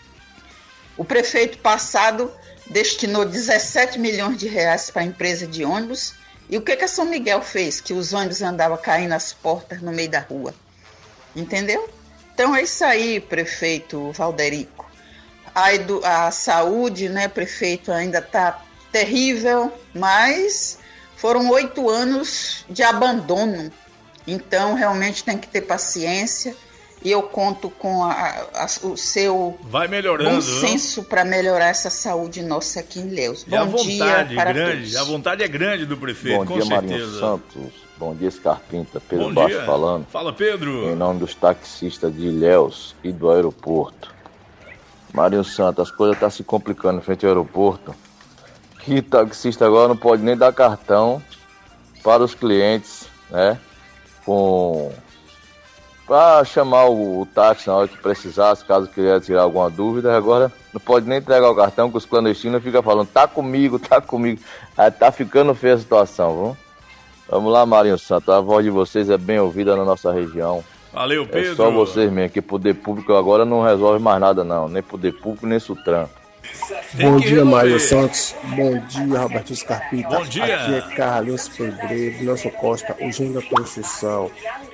O prefeito passado destinou dezessete milhões de reais para a empresa de ônibus. E o que, que a São Miguel fez? Que os ônibus andavam caindo nas portas no meio da rua. Entendeu? Então é isso aí, prefeito Valderico. A, edu- a saúde, né, prefeito, ainda está terrível, mas foram oito anos de abandono. Então, realmente tem que ter paciência. E eu conto com a, a, o seu Vai melhorando, bom senso para melhorar essa saúde nossa aqui em Ilhéus. Bom é a vontade dia para grande, todos. A vontade é grande do prefeito, bom com dia, certeza. Marinho Santos. Bom dia, Scarpinta. Pedro Bom Baixo dia. falando. Fala, Pedro. Em nome dos taxistas de Ilhéus e do aeroporto. Marinho Santos, as coisas estão se complicando em frente ao aeroporto. Que taxista agora não pode nem dar cartão para os clientes, né? Com... para chamar o, o táxi na hora que precisasse, caso queria tirar alguma dúvida. Agora não pode nem entregar o cartão, que os clandestinos ficam falando, tá comigo, tá comigo. Aí tá ficando feia a situação, viu? Vamos lá, Marinho Santos, a voz de vocês é bem ouvida na nossa região. Valeu, Pedro. É só vocês mesmo, que poder público agora não resolve mais nada não, nem poder público, nem Sutran. Bom dia, Marinho Santos. Bom dia, Roberto Scarpita. Bom dia. Aqui é Carlinhos Pedreiro, Nelson Costa, o gênio da construção.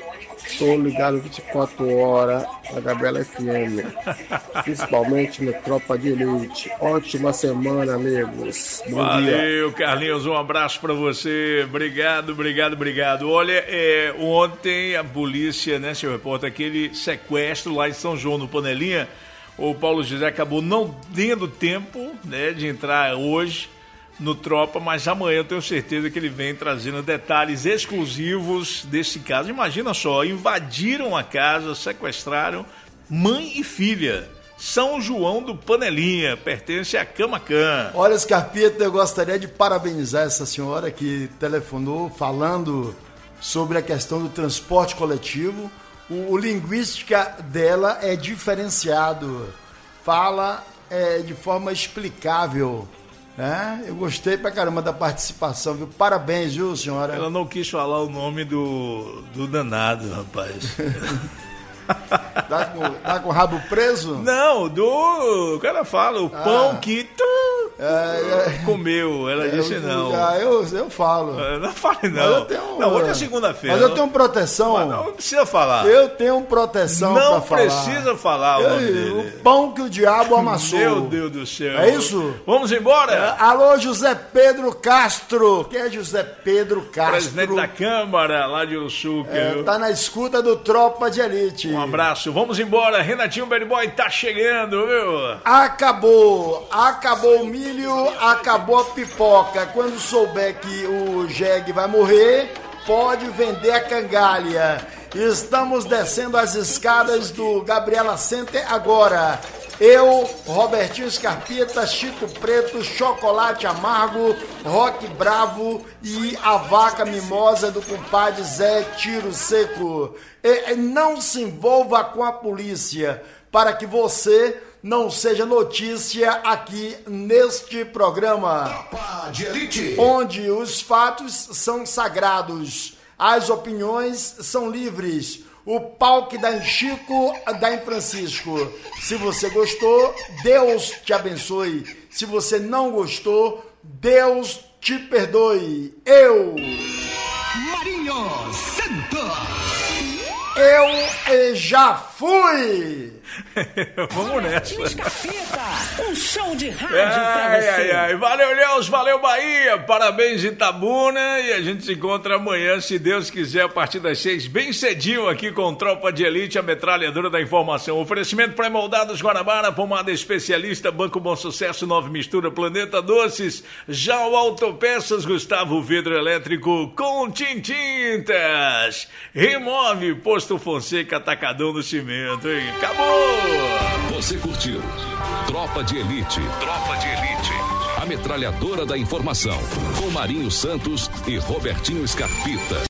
Estou ligado vinte e quatro horas na Gabriela F M, principalmente no Tropa de Elite. Ótima semana, amigos. Bom Valeu, dia. Carlinhos, um abraço para você. Obrigado, obrigado, obrigado. Olha, é, ontem a polícia, né, seu repórter, aquele sequestro lá em São João, no Panelinha, o Paulo José acabou não tendo tempo, né, de entrar hoje no Tropa, mas amanhã eu tenho certeza que ele vem trazendo detalhes exclusivos desse caso. Imagina só, invadiram a casa, sequestraram mãe e filha. São João do Panelinha, pertence a Camacan. Olha, Scarpita, eu gostaria de parabenizar essa senhora que telefonou falando sobre a questão do transporte coletivo. O, o linguística dela é diferenciado, fala é, de forma explicável. É, eu gostei pra caramba da participação, viu? Parabéns, viu, senhora? Ela não quis falar o nome do, do danado, rapaz. Tá com, tá com o rabo preso? Não, do... O cara fala, o ah. pão que tu é, é, comeu. Ela é, disse eu, não. Ah, eu, eu falo. Não fale não. Eu tenho, não, hoje é segunda-feira. Mas eu tenho proteção. Mas não precisa falar. Eu tenho proteção não pra falar. Não precisa falar o nome eu, dele. O pão que o diabo amassou. Meu Deus do céu. É isso? Vamos embora? É, alô, José Pedro Castro. Quem é José Pedro Castro? Presidente da Câmara lá de Uçuca. É, tá na escuta do Tropa de Elite. Um abraço. Vamos embora. Renatinho Bad Boy tá chegando, viu? Acabou. Acabou o milho, acabou a pipoca. Quando souber que o jegue vai morrer, pode vender a cangalha. Estamos descendo as escadas do Gabriela Center agora. Eu, Robertinho Scarpita, Chico Preto, Chocolate Amargo, Rock Bravo e a vaca mimosa do compadre Zé Tiro Seco. E não se envolva com a polícia para que você não seja notícia aqui neste programa, de Elite, onde os fatos são sagrados, as opiniões são livres. O pau que dá em Chico, dá em Francisco. Se você gostou, Deus te abençoe. Se você não gostou, Deus te perdoe. Eu, Marinho Santos, eu já fui. Vamos nessa. Um show de rádio ai, pra você. Ai, ai. Valeu, Leos, valeu, Bahia. Parabéns, Itabuna. E a gente se encontra amanhã, se Deus quiser, a partir das seis, bem cedinho aqui com Tropa de Elite, a metralhadora da informação. Oferecimento pré-moldados Guanabara, pomada especialista, Banco Bom Sucesso, Nova Mistura, Planeta Doces, já o Autopeças, Gustavo Vidro Elétrico com Tintintas. Remove, Posto Fonseca, Atacadão do Cimento, hein? Acabou! Você curtiu Tropa de Elite. Tropa de Elite. A metralhadora da informação. Com Marinho Santos e Robertinho Scarpita.